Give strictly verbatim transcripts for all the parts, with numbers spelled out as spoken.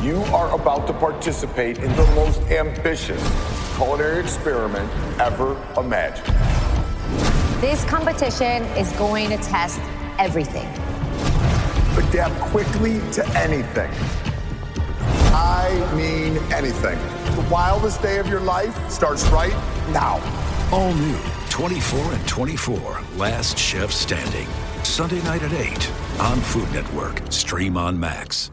You are about to participate in the most ambitious culinary experiment ever imagined. This competition is going to test everything. Adapt quickly to anything. I mean anything. The wildest day of your life starts right now. All new twenty-four and twenty-four, Last Chef Standing. Sunday night at eight on Food Network. Stream on Max.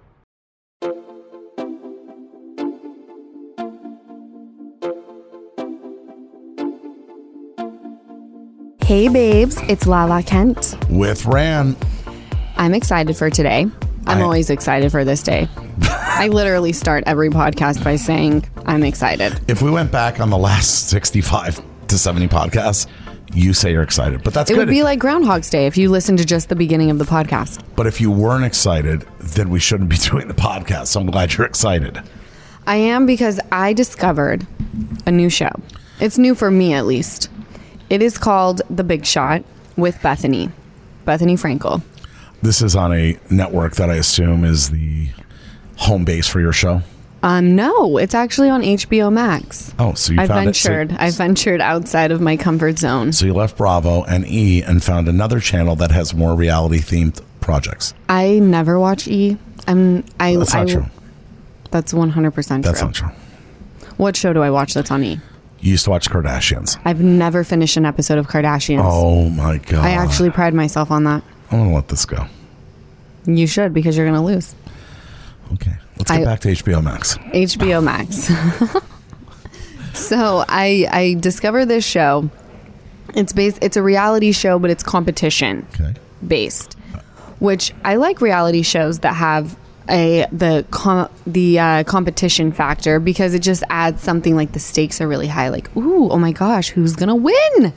Hey babes, it's Lala Kent. With Ran. I'm excited for today. I'm I, always excited for this day. I literally start every podcast by saying I'm excited. If we went back on the last sixty-five to seventy podcasts, you say you're excited, but that's it good. It would be like Groundhog's Day if you listen to just the beginning of the podcast. But if you weren't excited, then we shouldn't be doing the podcast. So I'm glad you're excited. I am, because I discovered a new show. It's new for me, at least. It is called The Big Shot with Bethany, Bethany Frankel. This is on a network that I assume is the home base for your show. Um, no, it's actually on H B O Max. Oh, so you I found ventured. it. So, I ventured outside of my comfort zone. So you left Bravo and E and found another channel that has more reality-themed projects. I never watch E. I'm. I. That's not I, true. That's one hundred percent true. That's not true. What show do I watch that's on E? You used to watch Kardashians. I've never finished an episode of Kardashians. Oh my God. I actually pride myself on that. I'm going to let this go. You should, because you're going to lose. Okay. Let's get I, back to H B O Max. H B O Max. So I I discovered this show. It's based, it's a reality show, but it's competition okay. based, which I like reality shows that have a the com, the uh, competition factor, because it just adds something like the stakes are really high. Like, ooh, oh my gosh, who's gonna win?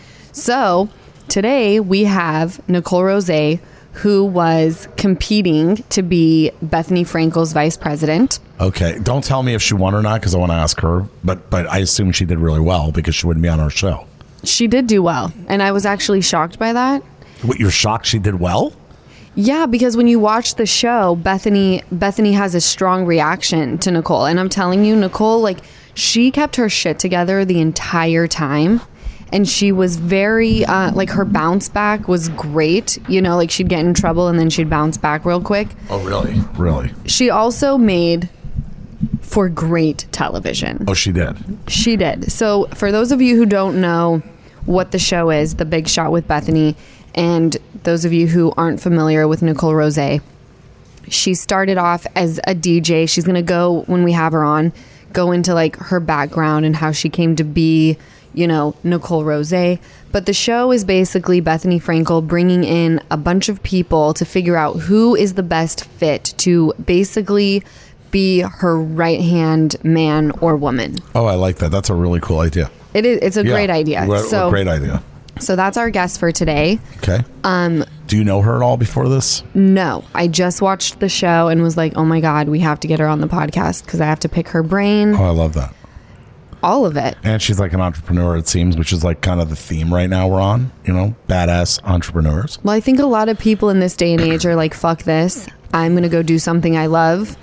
So today we have Nicole Rosé, who was competing to be Bethany Frankel's vice president. Okay, don't tell me if she won or not, because I want to ask her. But but I assume she did really well, because she wouldn't be on our show. She did do well, and I was actually shocked by that. What, you're shocked she did well? Yeah, because when you watch the show, Bethany Bethany has a strong reaction to Nicole. And I'm telling you, Nicole, like, she kept her shit together the entire time. And she was very, uh, like, her bounce back was great. You know, like, she'd get in trouble and then she'd bounce back real quick. Oh, really? Really? She also made for great television. Oh, she did? She did. So for those of you who don't know what the show is, The Big Shot with Bethany, and those of you who aren't familiar with Nicole Rosé, she started off as a D J. She's going to go, when we have her on, go into like her background and how she came to be, you know, Nicole Rosé. But the show is basically Bethany Frankel bringing in a bunch of people to figure out who is the best fit to basically be her right-hand man or woman. Oh, I like that. That's a really cool idea. It is. It's a yeah, great idea. What, so, what great idea. So that's our guest for today. Okay. Um, Do you know her at all before this? No. I just watched the show and was like, oh my God, we have to get her on the podcast because I have to pick her brain. Oh, I love that. All of it. And she's like an entrepreneur, it seems, which is like kind of the theme right now we're on, you know, badass entrepreneurs. Well, I think a lot of people in this day and age are like, fuck this. I'm going to go do something I love.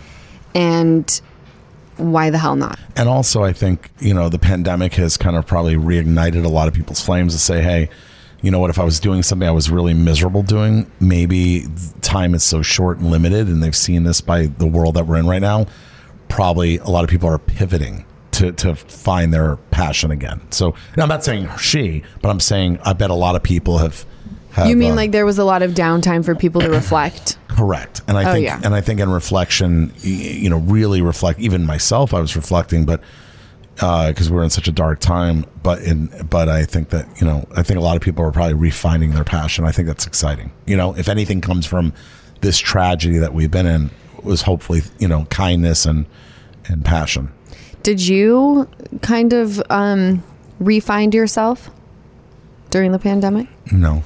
And why the hell not? And also, I think, you know, the pandemic has kind of probably reignited a lot of people's flames to say, hey, you know what, if I was doing something I was really miserable doing, maybe time is so short and limited, and they've seen this by the world that we're in right now, probably a lot of people are pivoting to, to find their passion again. So now, I'm not saying she, but I'm saying I bet a lot of people have... have you mean uh, like there was a lot of downtime for people to reflect? Correct. And I oh, think yeah. and I think in reflection, you know, really reflect, even myself, I was reflecting, but because uh, we're in such a dark time, but in but I think that, you know, I think a lot of people are probably refining their passion. I think that's exciting. You know, if anything comes from this tragedy that we've been in, was hopefully, you know, kindness and and passion. Did you kind of um, re-find yourself during the pandemic? No.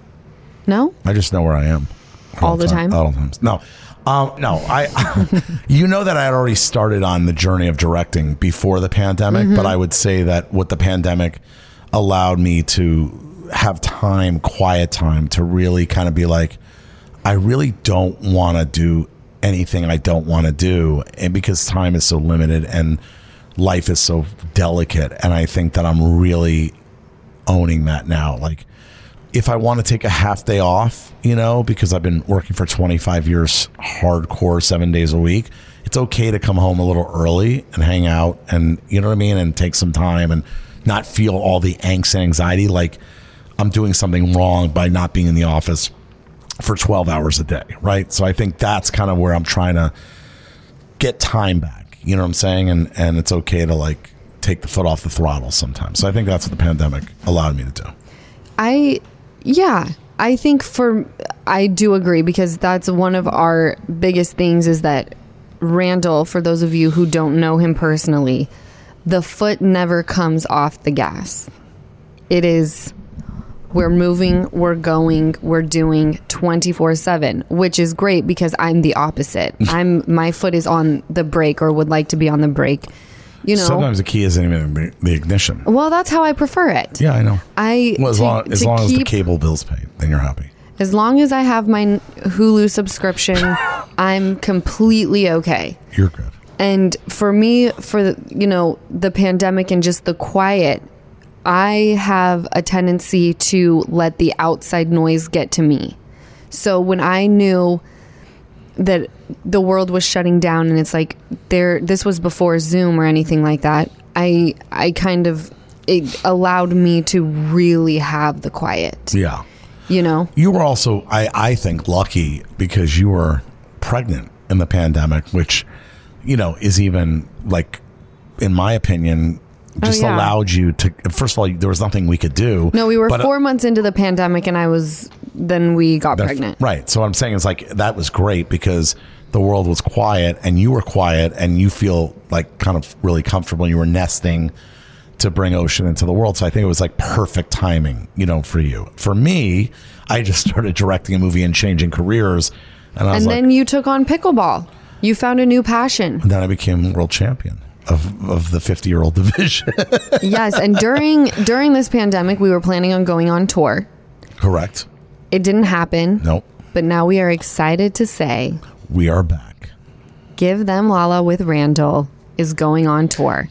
No? I just know where I am. All, all the time? time? All the time. No. Um, no, I. You know that I had already started on the journey of directing before the pandemic, mm-hmm. but I would say that what the pandemic allowed me to have time, quiet time, to really kind of be like, I really don't want to do anything I don't want to do, and because time is so limited and life is so delicate, and I think that I'm really owning that now. Like, if I want to take a half day off, you know, because I've been working for twenty-five years hardcore seven days a week, it's okay to come home a little early and hang out and, you know what I mean, and take some time and not feel all the angst and anxiety like I'm doing something wrong by not being in the office for twelve hours a day, right? So I think that's kind of where I'm trying to get time back, you know what I'm saying? And and it's okay to like take the foot off the throttle sometimes. So I think that's what the pandemic allowed me to do. I, yeah, I think for, I do agree, because that's one of our biggest things is that Randall, for those of you who don't know him personally, the foot never comes off the gas. It is, we're moving, we're going, we're doing twenty-four seven, which is great because I'm the opposite. I'm, my foot is on the brake or would like to be on the brake. You know, sometimes the key isn't even the ignition. Well, that's how I prefer it. Yeah, I know. I well, as to, long, as, long keep, as the cable bill's paid, then you're happy. As long as I have my Hulu subscription, I'm completely okay. You're good. And for me, for the, you know, the pandemic and just the quiet, I have a tendency to let the outside noise get to me. So when I knew that the world was shutting down, and it's like there, this was before Zoom or anything like that, I I kind of, it allowed me to really have the quiet. Yeah. You know? You were also, I, I think, lucky because you were pregnant in the pandemic, which, you know, is even, like, in my opinion, just oh, yeah. allowed you to, first of all, there was nothing we could do. No, we were but, four months into the pandemic, and I was, then we got the, pregnant. Right. So what I'm saying is, like, that was great because the world was quiet, and you were quiet, and you feel, like, kind of really comfortable. You were nesting to bring Ocean into the world. So I think it was like perfect timing, you know, for you. For me, I just started directing a movie and changing careers. And, I was and then like, you took on pickleball. You found a new passion. And then I became world champion of, of the fifty-year-old division. Yes, and during during this pandemic, we were planning on going on tour. Correct. It didn't happen. Nope. But now we are excited to say... we are back. Give Them Lala with Randall is going on tour.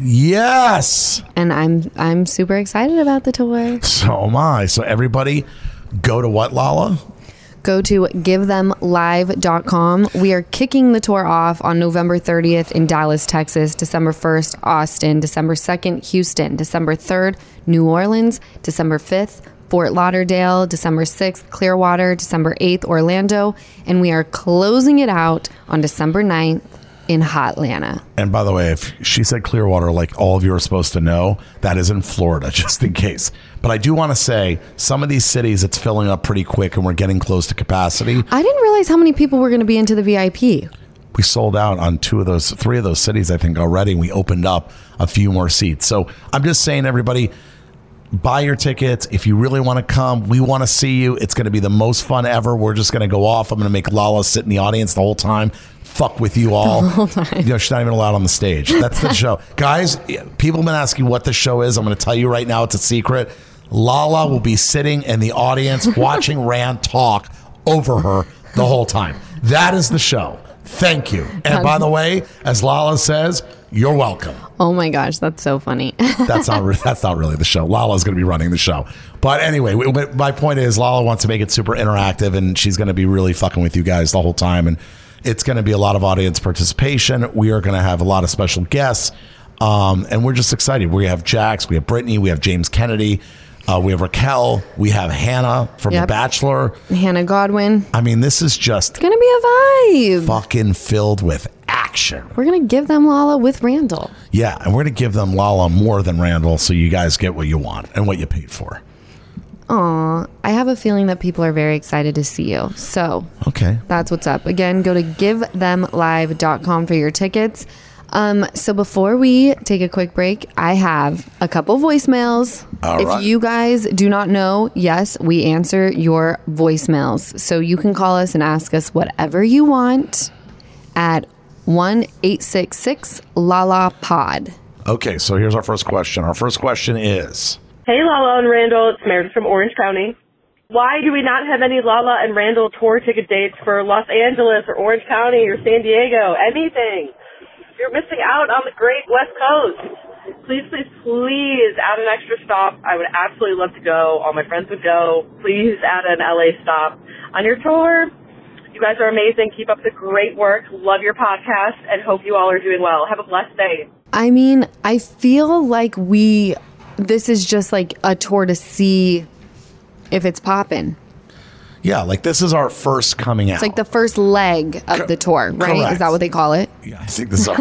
Yes. And I'm I'm super excited about the tour. So am I. So everybody go to what, Lala? Go to give them live dot com. We are kicking the tour off on November thirtieth in Dallas, Texas, December first, Austin, December second, Houston, December third, New Orleans, December fifth, Fort Lauderdale, December sixth, Clearwater, December eighth, Orlando, and we are closing it out on December ninth in Hotlanta. And by the way, if she said Clearwater, like all of you are supposed to know, that is in Florida, just in case. But I do want to say, some of these cities, it's filling up pretty quick and we're getting close to capacity. I didn't realize how many people were going to be into the V I P. We sold out on two of those, three of those cities, I think, already. And we opened up a few more seats. So I'm just saying, everybody, buy your tickets. If you really want to come, we want to see you. It's going to be the most fun ever. We're just going to go off. I'm going to make Lala sit in the audience the whole time. Fuck with you all. You know, she's not even allowed on the stage. That's the show. Guys, people have been asking what the show is. I'm going to tell you right now, it's a secret. Lala will be sitting in the audience watching Rand talk over her the whole time. That is the show. Thank you. And by the way, as Lala says, you're welcome. Oh my gosh, that's so funny. That's not re- that's not really the show. Lala's going to be running the show. But anyway, we, my point is Lala wants to make it super interactive, and she's going to be really fucking with you guys the whole time. And it's going to be a lot of audience participation. We are going to have a lot of special guests. Um, and we're just excited. We have Jax, we have Brittany, we have James Kennedy, uh, we have Raquel, we have Hannah from Yep. The Bachelor. Hannah Godwin. I mean, this is just It's going to be a vibe. fucking filled with action. We're going to give them Lala with Randall. Yeah, and we're going to give them Lala more than Randall so you guys get what you want and what you paid for. Aw, I have a feeling that people are very excited to see you. So Okay. that's what's up. Again, go to give them live dot com for your tickets. Um, so before we take a quick break, I have a couple voicemails. All if right. you guys do not know, yes, we answer your voicemails. So you can call us and ask us whatever you want at one eight six six Lala Pod. Okay, so here's our first question. Our first question is... Hey, Lala and Randall. It's Meredith from Orange County. Why do we not have any Lala and Randall tour ticket dates for Los Angeles or Orange County or San Diego? Anything. You're missing out on the great West Coast. Please, please, please add an extra stop. I would absolutely love to go. All my friends would go. Please add an L A stop on your tour. You guys are amazing. Keep up the great work. Love your podcast and hope you all are doing well. Have a blessed day. I mean, I feel like we, this is just like a tour to see if it's popping. Yeah, like this is our first coming out. It's like the first leg of Co- the tour, right? Correct. Is that what they call it? Yeah, I think this is our,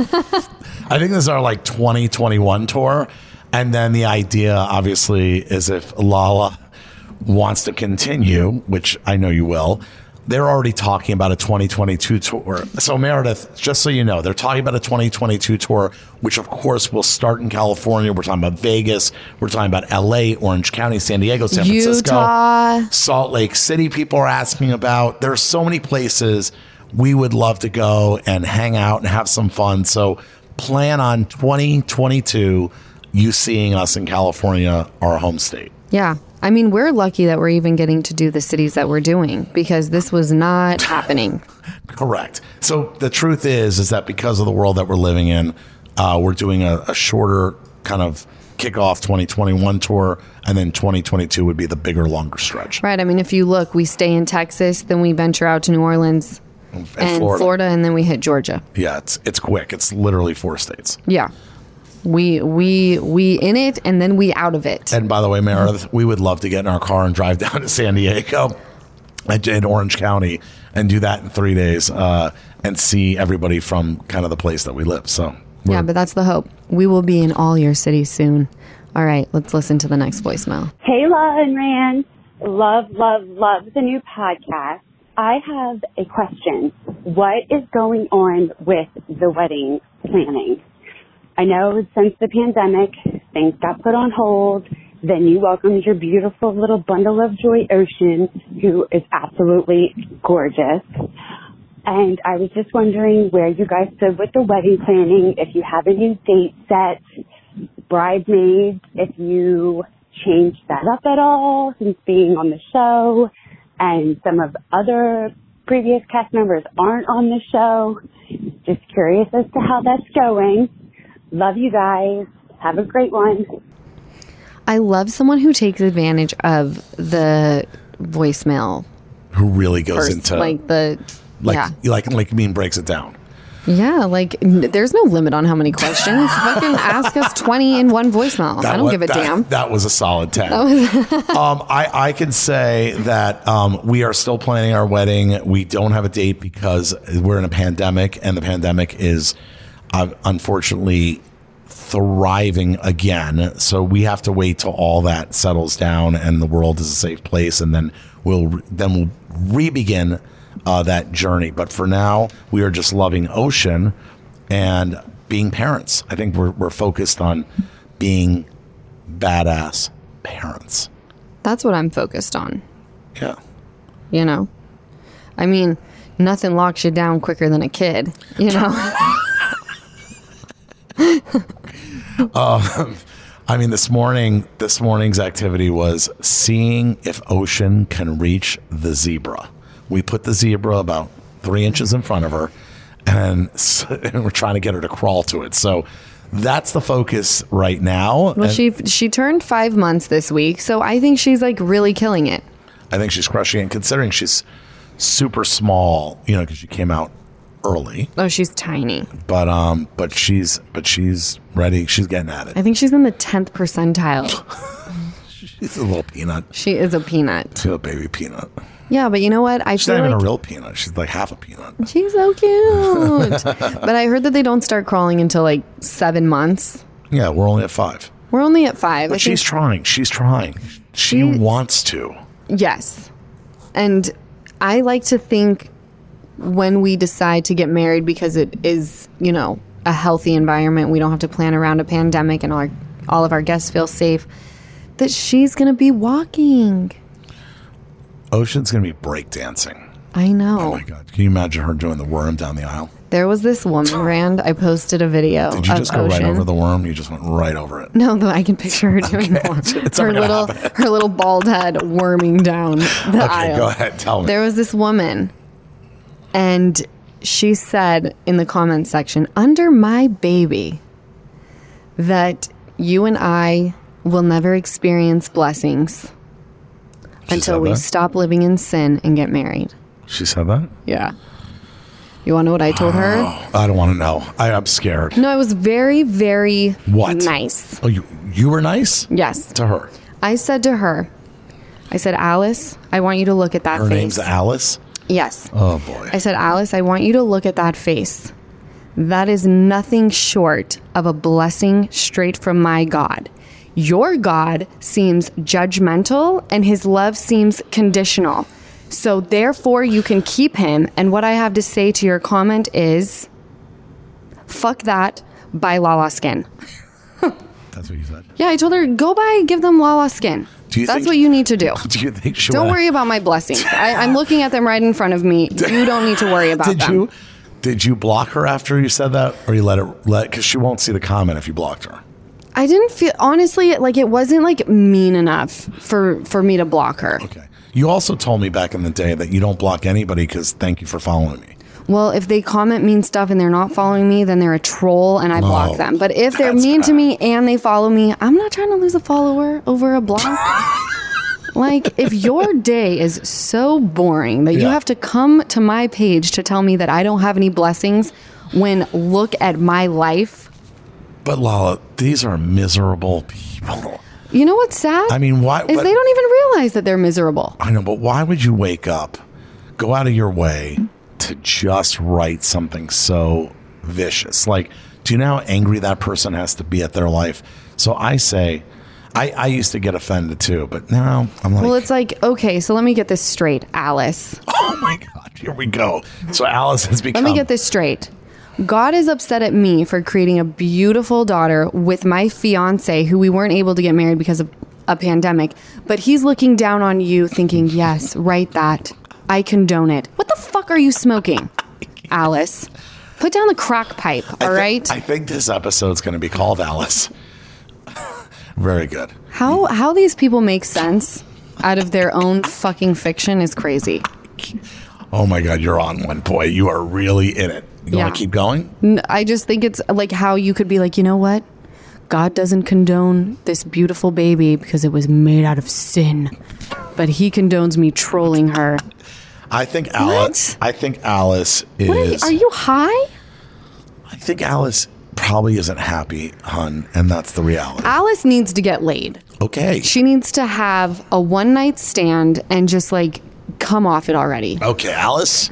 I think this is our like twenty twenty-one tour. And then the idea, obviously, is if Lala wants to continue, which I know you will, they're already talking about a twenty twenty-two tour. So Meredith, just so you know, they're talking about a twenty twenty-two tour, which of course will start in California. We're talking about Vegas. We're talking about L A, Orange County, San Diego, San Francisco, Utah, Salt Lake City. People are asking about. There are so many places we would love to go and hang out and have some fun. So plan on twenty twenty-two, you seeing us in California, our home state. Yeah. I mean, we're lucky that we're even getting to do the cities that we're doing because this was not happening. Correct. So the truth is, is that because of the world that we're living in, uh, we're doing a, a shorter kind of kickoff twenty twenty-one tour, and then twenty twenty-two would be the bigger, longer stretch. Right. I mean, if you look, we stay in Texas, then we venture out to New Orleans and, and Florida. Florida, and then we hit Georgia. Yeah, it's it's quick. It's literally four states. Yeah. We we we in it and then we out of it. And by the way, Meredith, we would love to get in our car and drive down to San Diego and in Orange County and do that in three days uh, and see everybody from kind of the place that we live. So yeah, but that's the hope. We will be in all your cities soon. All right, let's listen to the next voicemail. Hey, La and Rand. Love, love, love the new podcast. I have a question. What is going on with the wedding planning? I know since the pandemic, things got put on hold. Then you welcomed your beautiful little bundle of joy, Ocean, who is absolutely gorgeous. And I was just wondering where you guys stood with the wedding planning, if you have a new date set, bridesmaids, if you changed that up at all since being on the show, and some of other previous cast members aren't on the show. Just curious as to how that's going. Love you guys. Have a great one. I love someone who takes advantage of the voicemail. Who really goes first, into like the like yeah. like like mean breaks it down. Yeah, like n- there's no limit on how many questions. Fucking ask us twenty in one voicemail. That I don't was, give a that, damn. That was a solid ten. um, I, I can say that um, we are still planning our wedding. We don't have a date because we're in a pandemic, and the pandemic is uh, unfortunately thriving again. So we have to wait till all that settles down and the world is a safe place, and then we'll then we'll re-begin Uh, that journey. But for now, we are just loving Ocean and being parents. I think we're we're focused on being badass parents. That's what I'm focused on. Yeah. You know? I mean, nothing locks you down quicker than a kid, you know? um, I mean, this morning, this morning's activity was seeing if Ocean can reach the zebra. We put the zebra about three inches in front of her, and, and we're trying to get her to crawl to it. So that's the focus right now. Well, and she she turned five months this week, so I think she's like really killing it. I think she's crushing it, considering she's super small, you know, because she came out early. Oh, she's tiny. But um, but she's but she's ready. She's getting at it. I think she's in the tenth percentile. She's a little peanut. She is a peanut. She's a baby peanut. Yeah, but you know what? I she's feel not even like a real peanut. She's like half a peanut. She's so cute. But I heard that they don't start crawling until like seven months. Yeah, we're only at five. We're only at five. But I she's think- trying. She's trying. She, She- wants to. Yes. And I like to think when we decide to get married, because it is, you know, a healthy environment, we don't have to plan around a pandemic and our, all of our guests feel safe, that she's going to be walking. Ocean's going to be breakdancing. I know. Oh, my God. Can you imagine her doing the worm down the aisle? There was this woman, Rand. I posted a video. Did you of just go Ocean. right over the worm? You just went right over it. No, though I can picture her doing Okay. that. It's her never gonna little, happen. her little bald head worming down the Okay, aisle. go ahead. Tell me. There was this woman, and she said in the comments section, under my baby, that you and I will never experience blessings She until said we that? stop living in sin and get married. She said that? Yeah. You want to know what I told her? I don't want to know. I, I'm scared. No, I was very, very What? nice. Oh, you you were nice Yes. to her. I said to her, I said, Alice, I want you to look at that Her face. name's Alice. Yes. Oh boy. I said, Alice, I want you to look at that face. That is nothing short of a blessing straight from my God. Your God seems judgmental and his love seems conditional. So therefore you can keep him. And what I have to say to your comment is, fuck that, buy Lala Skin. That's what you said. Yeah, I told her, go buy, give them Lala Skin. Do you That's think- what you need to do. Do you think she Don't went- worry about my blessings. I, I'm looking at them right in front of me. You don't need to worry about Did them. you did you block her after you said that, or you let her let because she won't see the comment if you blocked her? I didn't feel, honestly, like it wasn't like mean enough for, for me to block her. Okay. You also told me back in the day that you don't block anybody because thank you for following me. Well, if they comment mean stuff and they're not following me, then they're a troll and I block Oh, them. But if they're that's mean to bad. me and they follow me, I'm not trying to lose a follower over a block. Like, if your day is so boring that you Yeah. have to come to my page to tell me that I don't have any blessings when look at my life. But Lala, these are miserable people. You know what's sad? I mean, why? is but- they don't even realize that they're miserable. I know, but why would you wake up, go out of your way to just write something so vicious? Like, do you know how angry that person has to be at their life? So I say, I, I used to get offended too, but now I'm like, Well, it's like, okay, so let me get this straight, Alice. oh my God, here we go. So Alice has become. Let me get this straight. God is upset at me for creating a beautiful daughter with my fiance, who we weren't able to get married because of a pandemic. But he's looking down on you thinking, yes, write that. I condone it. What the fuck are you smoking, Alice? Put down the crack pipe, all I thi- right? I think this episode's going to be called Alice. Very good. How how these people make sense out of their own fucking fiction is crazy. Oh my God, you're on one, boy. You are really in it. You Yeah. want to keep going? N- I just think it's like how you could be like, you know what? God doesn't condone this beautiful baby because it was made out of sin, but he condones me trolling her. I think Alice. I think Alice is. What are you, are you high? I think Alice probably isn't happy, hun, and that's the reality. Alice needs to get laid. Okay. She needs to have a one night stand and just like come off it already. Okay, Alice.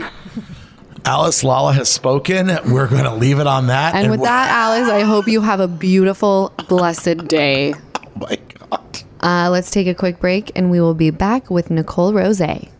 Alice, Lala has spoken. We're going to leave it on that. And with we're- that, Alice, I hope you have a beautiful, blessed day. Oh my God. Uh, let's take a quick break and we will be back with Nicole Rose.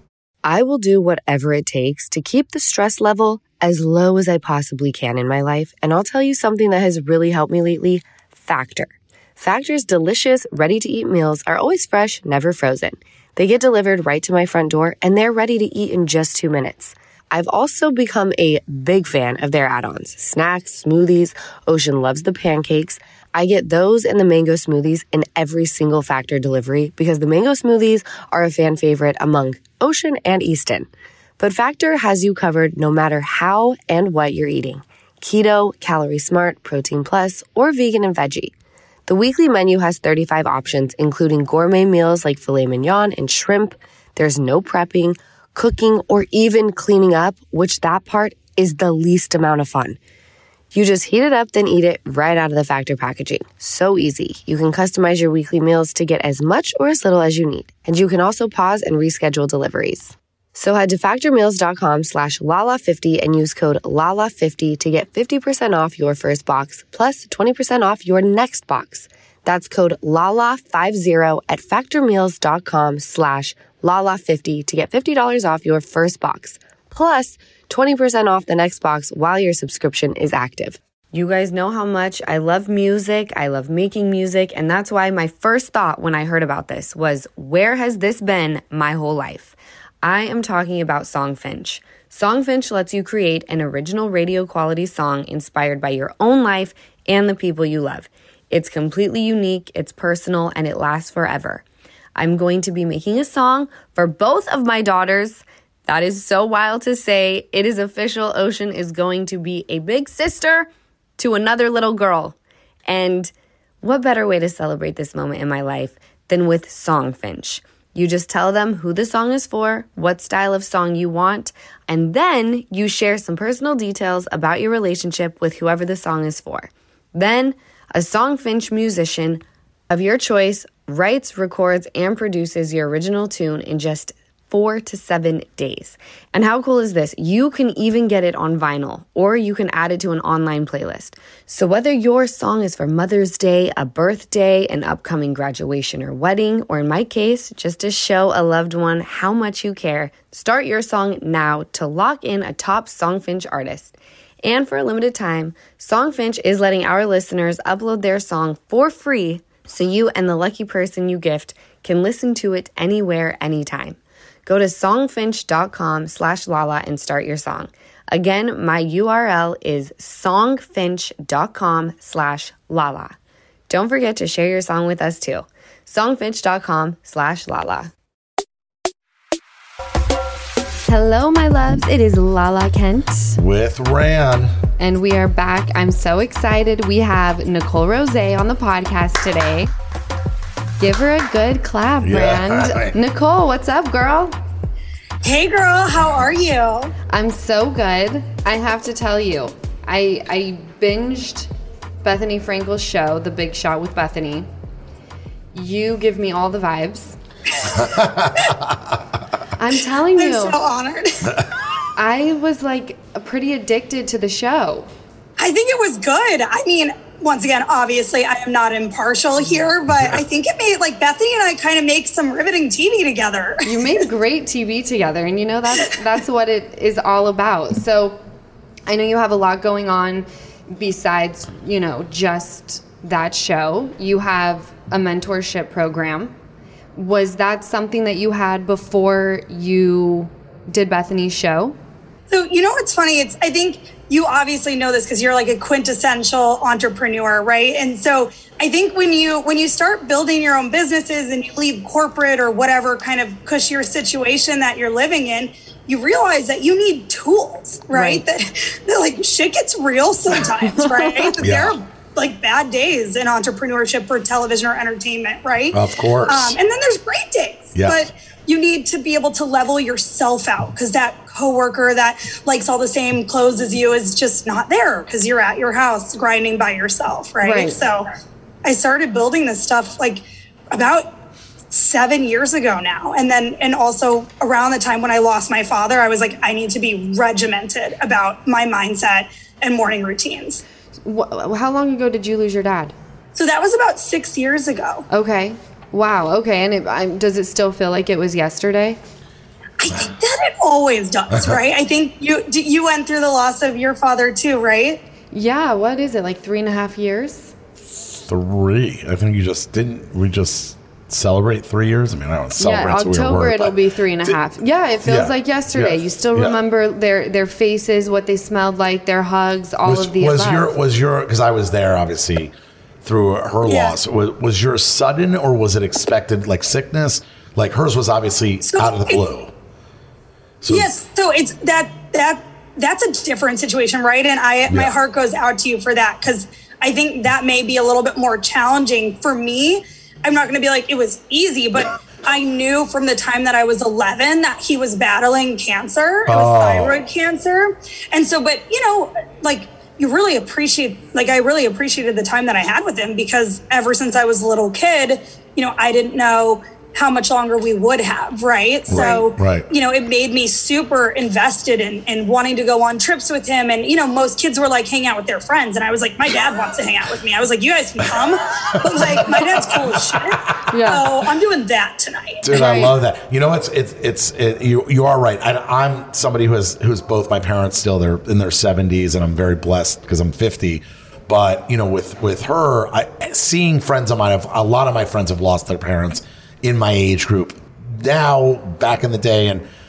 I will do whatever it takes to keep the stress level as low as I possibly can in my life. And I'll tell you something that has really helped me lately, Factor. Factor's delicious, ready-to-eat meals are always fresh, never frozen. They get delivered right to my front door, and they're ready to eat in just two minutes. I've also become a big fan of their add-ons, snacks, smoothies. Ocean loves the pancakes. I get those and the mango smoothies in every single Factor delivery because the mango smoothies are a fan favorite among Ocean and Easton. But Factor has you covered no matter how and what you're eating. Keto, Calorie Smart, Protein Plus, or vegan and veggie. The weekly menu has thirty-five options, including gourmet meals like filet mignon and shrimp. There's no prepping, cooking, or even cleaning up, which that part is the least amount of fun. You just heat it up, then eat it right out of the Factor packaging. So easy. You can customize your weekly meals to get as much or as little as you need. And you can also pause and reschedule deliveries. So head to factormeals.com slash Lala50 and use code Lala fifty to get fifty percent off your first box plus twenty percent off your next box. That's code Lala fifty at factormeals.com slash Lala50 to get fifty dollars off your first box plus twenty percent off the next box while your subscription is active. You guys know how much I love music. I love making music. And that's why my first thought when I heard about this was, where has this been my whole life? I am talking about Songfinch. Songfinch lets you create an original radio quality song inspired by your own life and the people you love. It's completely unique, it's personal, and it lasts forever. I'm going to be making a song for both of my daughters. That is so wild to say. It is official. Ocean is going to be a big sister to another little girl. And what better way to celebrate this moment in my life than with Songfinch? You just tell them who the song is for, what style of song you want, and then you share some personal details about your relationship with whoever the song is for. Then, a Songfinch musician of your choice writes, records, and produces your original tune in just four to seven days. And how cool is this? You can even get it on vinyl, or you can add it to an online playlist. So whether your song is for Mother's Day, a birthday, an upcoming graduation or wedding, or in my case, just to show a loved one how much you care, start your song now to lock in a top Songfinch artist. And for a limited time, Songfinch is letting our listeners upload their song for free so you and the lucky person you gift can listen to it anywhere, anytime. Go to songfinch.com slash Lala and start your song. Again, my U R L is songfinch.com slash Lala. Don't forget to share your song with us too. songfinch.com slash Lala. Hello, my loves. It is Lala Kent. With Ran. And we are back. I'm so excited. We have Nicole Rosé on the podcast today. Give her a good clap, Yeah. Rand. Nicole, what's up, girl? Hey, girl. How are you? I'm so good. I have to tell you, I I binged Bethany Frankel's show, The Big Shot with Bethany. You give me all the vibes. I'm telling you. I'm so honored. I was like pretty addicted to the show. I think it was good. I mean, once again, obviously, I am not impartial here, but I think it made, like, Bethany and I kind of make some riveting T V together. You made great T V together, and you know that's that's what it is all about. So I know you have a lot going on besides, you know, just that show. You have a mentorship program. Was that something that you had before you did Bethany's show? So, you know what's funny? It's, I think you obviously know this because you're like a quintessential entrepreneur, right? And so I think when you when you start building your own businesses and you leave corporate or whatever kind of cushier situation that you're living in, you realize that you need tools, right? right. That, that like shit gets real sometimes, right? That Yeah. there are like bad days in entrepreneurship for television or entertainment, right? Of course. Um, and then there's great days, Yeah. but you need to be able to level yourself out because that coworker that likes all the same clothes as you is just not there because you're at your house grinding by yourself, right? Right. So I started building this stuff like about seven years ago now. And then, and also around the time when I lost my father, I was like, I need to be regimented about my mindset and morning routines. Wh- How long ago did you lose your dad? So that was about six years ago. Okay. Wow. Okay. And it, I'm, does it still feel like it was yesterday? I think that it always does, right? I think you you went through the loss of your father too, right? Yeah. What is it? Like three and a half years? Three. I think you just didn't. We just celebrate three years. I mean, I don't celebrate. Yeah, so we October were, it'll but- be three and a half. Yeah, it feels Yeah. like yesterday. Yeah. You still Yeah. remember their their faces, what they smelled like, their hugs, all was, of the was above. your was your because I was there obviously through her Yeah. loss. Was, was yours sudden or was it expected, like sickness? Like hers was obviously So out of the it- blue. So Yes, so it's that that that's a different situation, right? And I my Yeah. heart goes out to you for that because I think that may be a little bit more challenging for me. I'm not going to be like it was easy, but I knew from the time that I was eleven that he was battling cancer. It was Oh. thyroid cancer, and so, but you know, like you really appreciate, like I really appreciated the time that I had with him because ever since I was a little kid, you know, I didn't know how much longer we would have, right? So, right. you know, it made me super invested in, in wanting to go on trips with him. And, you know, most kids were like hang out with their friends. And I was like, my dad wants to hang out with me. I was like, you guys can come. But like, my dad's cool as shit. Yeah. So I'm doing that tonight. Dude, I love that. You know, it's it's it's it, you you are right. I, I'm somebody who has who's both my parents still they're in their seventies, and I'm very blessed because I'm fifty. But you know, with with her, I, seeing friends of mine, have, a lot of my friends have lost their parents in my age group now, back in the day, and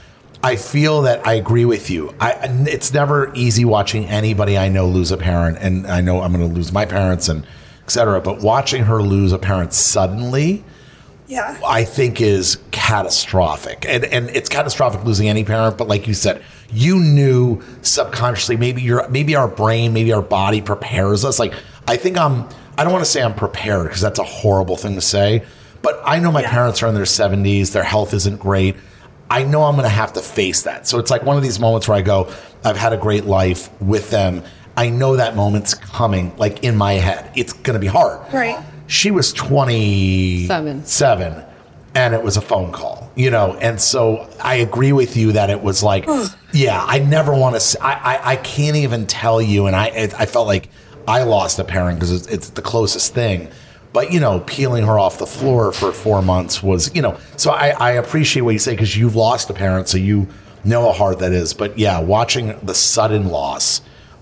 I feel that I agree with you. I, it's never easy watching anybody I know lose a parent, and I know I'm going to lose my parents and et cetera. But watching her lose a parent suddenly, yeah, I think is catastrophic. And and it's catastrophic losing any parent. But like you said, you knew subconsciously, maybe your maybe our brain, maybe our body prepares us. Like I think I'm. I don't want to say I'm prepared because that's a horrible thing to say. But I know my yeah. parents are in their seventies. Their health isn't great. I know I'm going to have to face that. So it's like one of these moments where I go, I've had a great life with them. I know that moment's coming, like in my head. It's going to be hard. Right. She was twenty-seven Seven, and it was a phone call, you know? And so I agree with you that it was like, yeah, I never want to, I, I, I can't even tell you. And I, it, I felt like I lost a parent because it's, it's the closest thing. But, you know, peeling her off the floor for four months was, you know, so I, I appreciate what you say because you've lost a parent, so you know how hard that is. But, yeah, watching the sudden loss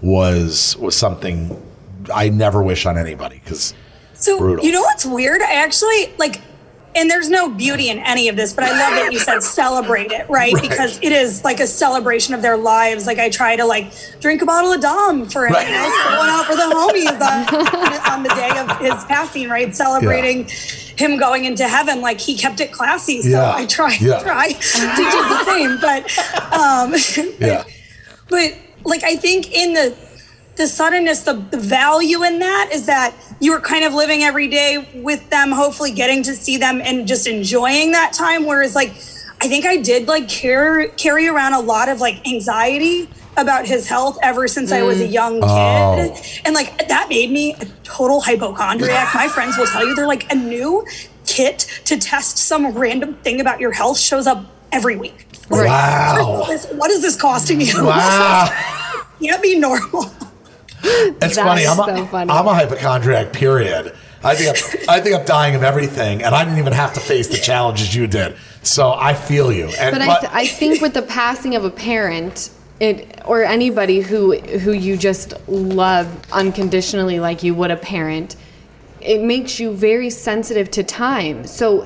was was something I never wish on anybody because so, brutal. You know what's weird? I actually, like, and there's no beauty in any of this, but I love that you said celebrate it, right? right? Because it is like a celebration of their lives. Like I try to like drink a bottle of Dom for him, right. you know, going out for the homies on, on the day of his passing, right? Celebrating yeah. him going into heaven. Like he kept it classy. So yeah. I try, yeah. try to do the same. But, um, yeah. but like, I think in the, the suddenness, the, the value in that is that you were kind of living every day with them, hopefully getting to see them and just enjoying that time. Whereas like, I think I did like carry, carry around a lot of like anxiety about his health ever since mm. I was a young kid. Oh. And like, that made me a total hypochondriac. My friends will tell you, they're like, a new kit to test some random thing about your health shows up every week. Like, wow. What is, what is this costing you? Wow. Can't be normal. It's funny. I'm, a, so funny. I'm a hypochondriac, period. I think I'm, I think I'm dying of everything, and I didn't even have to face the challenges you did. So I feel you. And, but, but I, th- I think with the passing of a parent, it or anybody who who you just love unconditionally, like you would a parent, it makes you very sensitive to time. So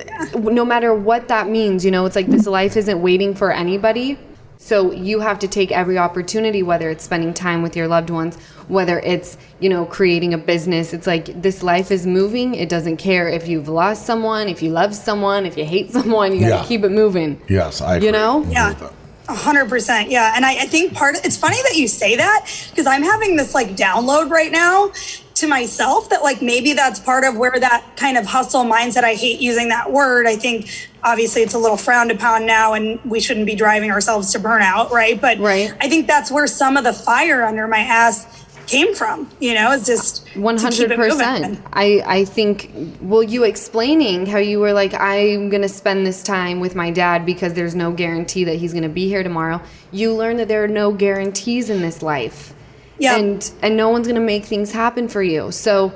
no matter what that means, you know, it's like this life isn't waiting for anybody. So you have to take every opportunity, whether it's spending time with your loved ones, whether it's, you know, creating a business. It's like this life is moving. It doesn't care if you've lost someone, if you love someone, if you hate someone, you got to yeah. keep it moving. Yes, I agree. You know? Yeah. A hundred percent. Yeah. And I, I think part of, it's funny that you say that because I'm having this like download right now to myself that like maybe that's part of where that kind of hustle mindset, I hate using that word. I think obviously it's a little frowned upon now and we shouldn't be driving ourselves to burnout, right? But right. I think that's where some of the fire under my ass came from, you know, it's just one hundred percent. I, I think, well, you explaining how you were like, I'm going to spend this time with my dad because there's no guarantee that he's going to be here tomorrow. You learn that there are no guarantees in this life. Yeah. And and no one's going to make things happen for you. So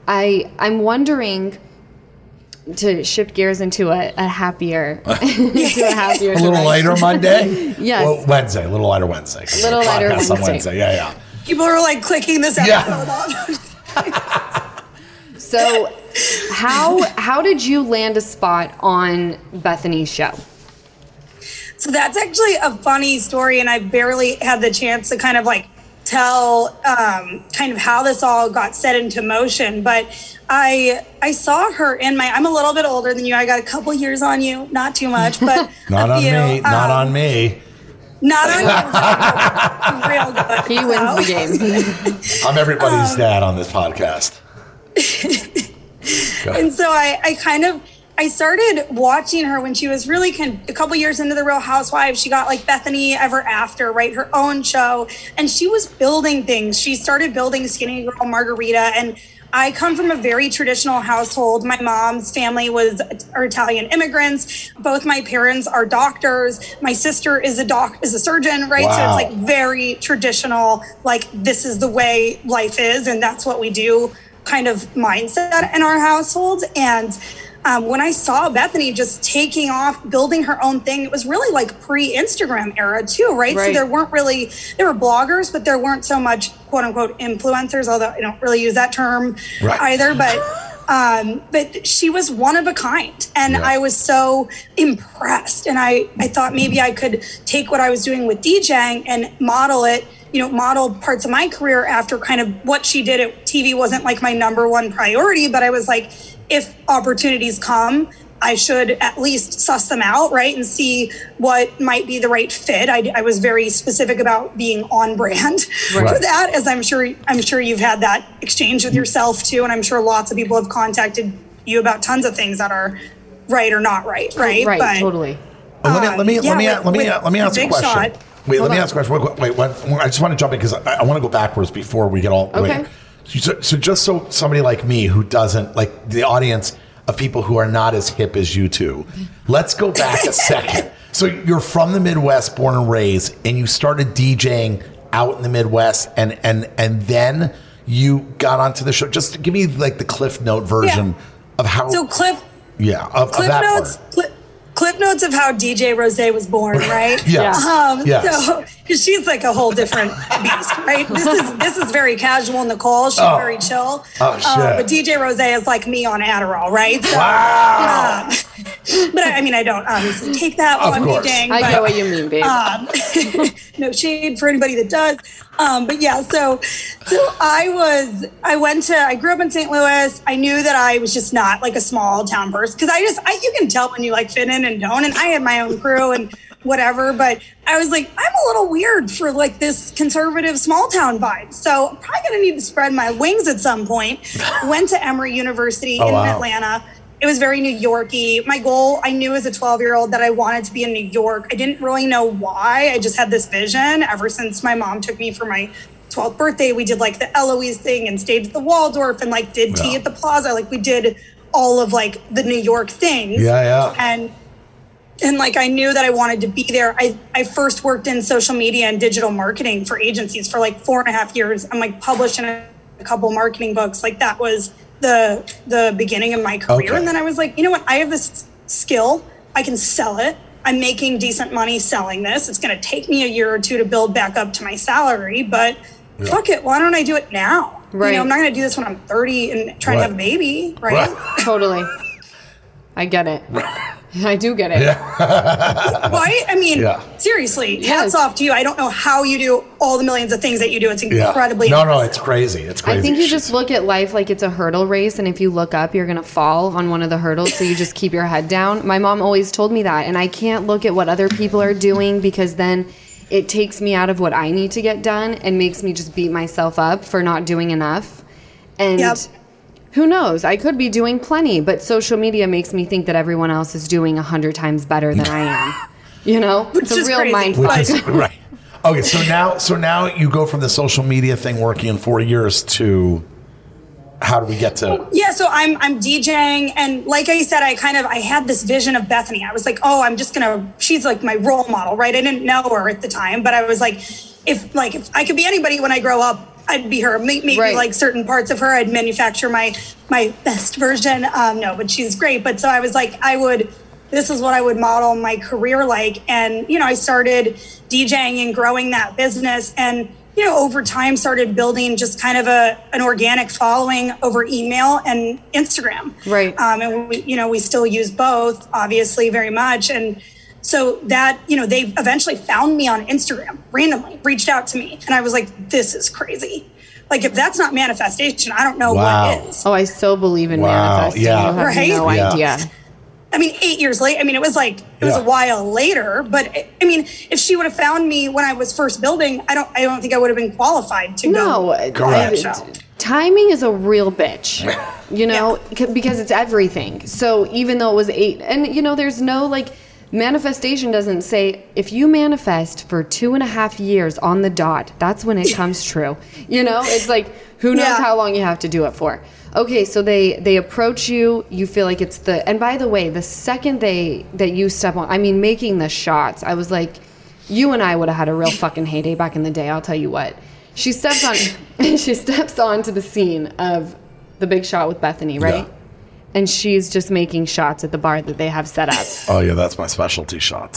I I'm wondering, to shift gears into a, a happier into a happier a little direction. Lighter Monday. Yes. Well, Wednesday, a little lighter Wednesday. A little lighter Wednesday. On Wednesday. Yeah, yeah. People are like clicking this episode yeah. on. So how how did you land a spot on Bethany's show? So that's actually a funny story, and I barely had the chance to kind of like tell um, kind of how this all got set into motion. But I I saw her in my, I'm a little bit older than you. I got a couple years on you, not too much, but not on few, me, um, not on me. Not on you. Real good. He so. wins the game. I'm everybody's um, dad on this podcast. And so I, I kind of, I started watching her when she was really kind of a couple years into the Real Housewives. She got like Bethany Ever After, right? Her own show. And she was building things. She started building Skinny Girl Margarita. And I come from a very traditional household. My mom's family was are Italian immigrants. Both my parents are doctors. My sister is a doc is a surgeon, right? Wow. So it's like very traditional, like this is the way life is and that's what we do kind of mindset in our household. And Um, when I saw Bethany just taking off, building her own thing, it was really like pre-Instagram era too, right? right? So there weren't really, there were bloggers, but there weren't so much quote unquote influencers, although I don't really use that term right. either. But Um, but she was one of a kind. And Yeah. I was so impressed. And I, I thought maybe I could take what I was doing with DJing and model it, you know, model parts of my career after kind of what she did at T V. Wasn't like my number one priority, but I was like, if opportunities come, I should at least suss them out, right? And see what might be the right fit. I, I was very specific about being on brand Right. for that, as I'm sure I'm sure you've had that exchange with yourself too, and I'm sure lots of people have contacted you about tons of things that are right or not right, right? Right, But, totally. Well, let me let me yeah, let me with- let me with let me ask a Big question. Shot. Wait, Hold let me on. ask a question. Wait, wait, wait, wait, I just want to jump in because I, I want to go backwards before we get all. Okay. Wait. So, so just so somebody like me who doesn't like the audience of people who are not as hip as you two, let's go back a second. So you're from the Midwest, born and raised, and you started DJing out in the Midwest, and and and then you got onto the show. Just give me like the Cliff Note version Yeah. of how. So Cliff, yeah, of, of Cliff that notes. part. Cli- Cliff notes of how D J Rose was born, right? Yes. Um, Yes. So, because she's like a whole different beast, right? This is this is very casual. Nicole, she's Oh. very chill. Oh, shit. Uh, but D J Rose is like me on Adderall, right? So, Wow. um, but I, I mean, I don't obviously take that while Of I'm course. DJing. I but, get what you mean, babe. um, no shade for anybody that does. Um, but yeah, so so I was I went to I grew up in Saint Louis. I knew that I was just not like a small town person because I just I, you can tell when you like fit in and don't. And I had my own crew and whatever, but I was like, I'm a little weird for like this conservative small town vibe. So I'm probably gonna need to spread my wings at some point. Went to Emory University Oh, in wow. Atlanta. It was very New York-y. My goal, I knew as a twelve-year-old that I wanted to be in New York. I didn't really know why. I just had this vision ever since my mom took me for my twelfth birthday. We did like the Eloise thing and stayed at the Waldorf and like did tea Yeah. at the Plaza. Like we did all of like the New York things. Yeah, yeah. And and like I knew that I wanted to be there. I, I first worked in social media and digital marketing for agencies for like four and a half years. I'm like published in a, a couple marketing books. Like that was the the beginning of my career. Okay. And then I was like, you know what? I have this skill. I can sell it. I'm making decent money selling this. It's going to take me a year or two to build back up to my salary, but Yeah. fuck it. Why don't I do it now? Right. You know, I'm not going to do this when I'm thirty and trying Right. to have a baby, right? Right. Totally. I get it. I do get it. Right? I mean, Yeah. seriously, Yes. hats off to you. I don't know how you do all the millions of things that you do. It's Yeah. incredibly No, no, impressive. it's crazy. It's crazy. I think you just look at life like it's a hurdle race, and if you look up, you're going to fall on one of the hurdles, so you just keep your head down. My mom always told me that, and I can't look at what other people are doing because then it takes me out of what I need to get done and makes me just beat myself up for not doing enough. And Yep. who knows? I could be doing plenty, but social media makes me think that everyone else is doing a hundred times better than I am. You know? Which It's a is real crazy. mind Which fuck. is- right. Okay, so now, so now you go from the social media thing working in four years to how do we get to? Yeah, so I'm I'm DJing, and like I said, I kind of I had this vision of Bethany. I was like, oh, I'm just gonna. She's like my role model, right? I didn't know her at the time, but I was like, if like if I could be anybody when I grow up, I'd be her. Maybe, maybe Right. like certain parts of her, I'd manufacture my my best version. Um, no, but she's great. But so I was like, I would. This is what I would model my career like, and you know, I started DJing and growing that business, and you know, over time started building just kind of a an organic following over email and Instagram. Right. Um, and we, you know, we still use both, obviously, very much. And so that, you know, they eventually found me on Instagram randomly, reached out to me, and I was like, this is crazy. Like, if that's not manifestation, I don't know Wow. what is. Oh, I so believe in Wow, manifesting. yeah. You have Right? no Yeah. idea. I mean, eight years later, I mean, it was like, it was Yeah. a while later, but I mean, if she would have found me when I was first building, I don't, I don't think I would have been qualified to No, go. Correct. I- timing is a real bitch, you know, c- because it's everything. So even though it was eight, and you know, there's no like manifestation doesn't say if you manifest for two and a half years on the dot, that's when it comes true. You know, it's like who knows Yeah. how long you have to do it for. Okay, so they they approach you, you feel like it's the, and by the way, the second they that you step on, I mean, making the shots, I was like, you and I would have had a real fucking heyday back in the day. I'll tell you what. She steps on, she steps onto the scene of The Big Shot with Bethany, right? Yeah. And she's just making shots at the bar that they have set up. Oh yeah, that's my specialty shots.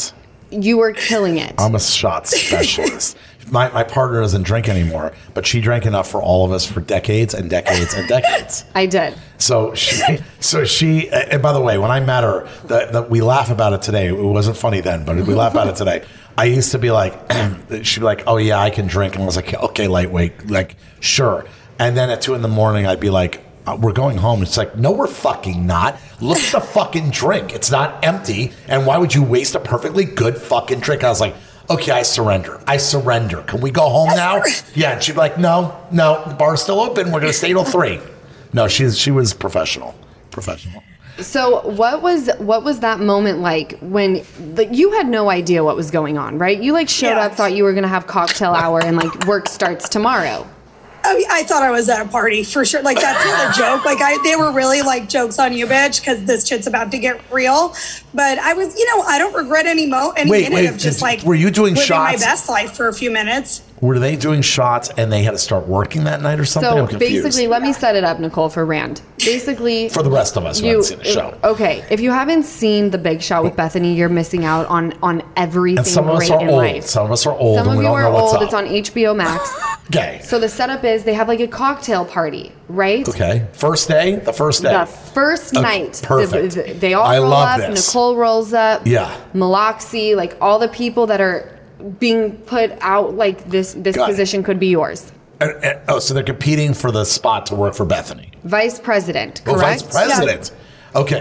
you were killing it. I'm a shot specialist. my my partner doesn't drink anymore, but she drank enough for all of us for decades and decades and decades. I did. So she, so she, and by the way, when I met her, the, the, we laugh about it today. It wasn't funny then, but we laugh about it today. I used to be like, she'd be like, oh yeah, I can drink. And I was like, okay, lightweight, like, sure. And then at two in the morning, I'd be like, we're going home. It's like, no, we're fucking not. Look at the fucking drink. It's not empty. And why would you waste a perfectly good fucking drink? I was like, okay, I surrender. I surrender. Can we go home now? Yeah. And she'd be like, no, no, the bar's still open. We're going to stay till three. No, she's she was professional. Professional. So what was what was that moment like when like, you had no idea what was going on, right? You like showed Yeah. up, thought you were going to have cocktail hour and like work starts tomorrow. I, mean, I thought I was at a party for sure. Like that's not a joke. Like I, they were really like jokes on you, bitch, because this shit's about to get real. But I was, you know, I don't regret any mo any Wait, minute wait, of just did- like were you doing living shots? my best life for a few minutes. Were they doing shots and they had to start working that night or something? So I'm confused. basically, let me set it up, Nicole, for Rand. Basically, For the rest of us who you, haven't seen the show. Okay, if you haven't seen The Big Shot with Bethany, you're missing out on on everything And some of us great are in old. life. Some of us are old Some and of we you don't are know what's old. up. It's on H B O Max. Okay. So the setup is they have like a cocktail party, right? Okay. First day? The first day. The first Okay, night. perfect. The- the- they all I roll love up. this. Nicole rolls up. Yeah. Maloxy, like all the people that are being put out, like this this Got it. position could be yours. And- and- oh, so they're competing for the spot to work for Bethany. Vice president, Oh, correct? vice president. Okay.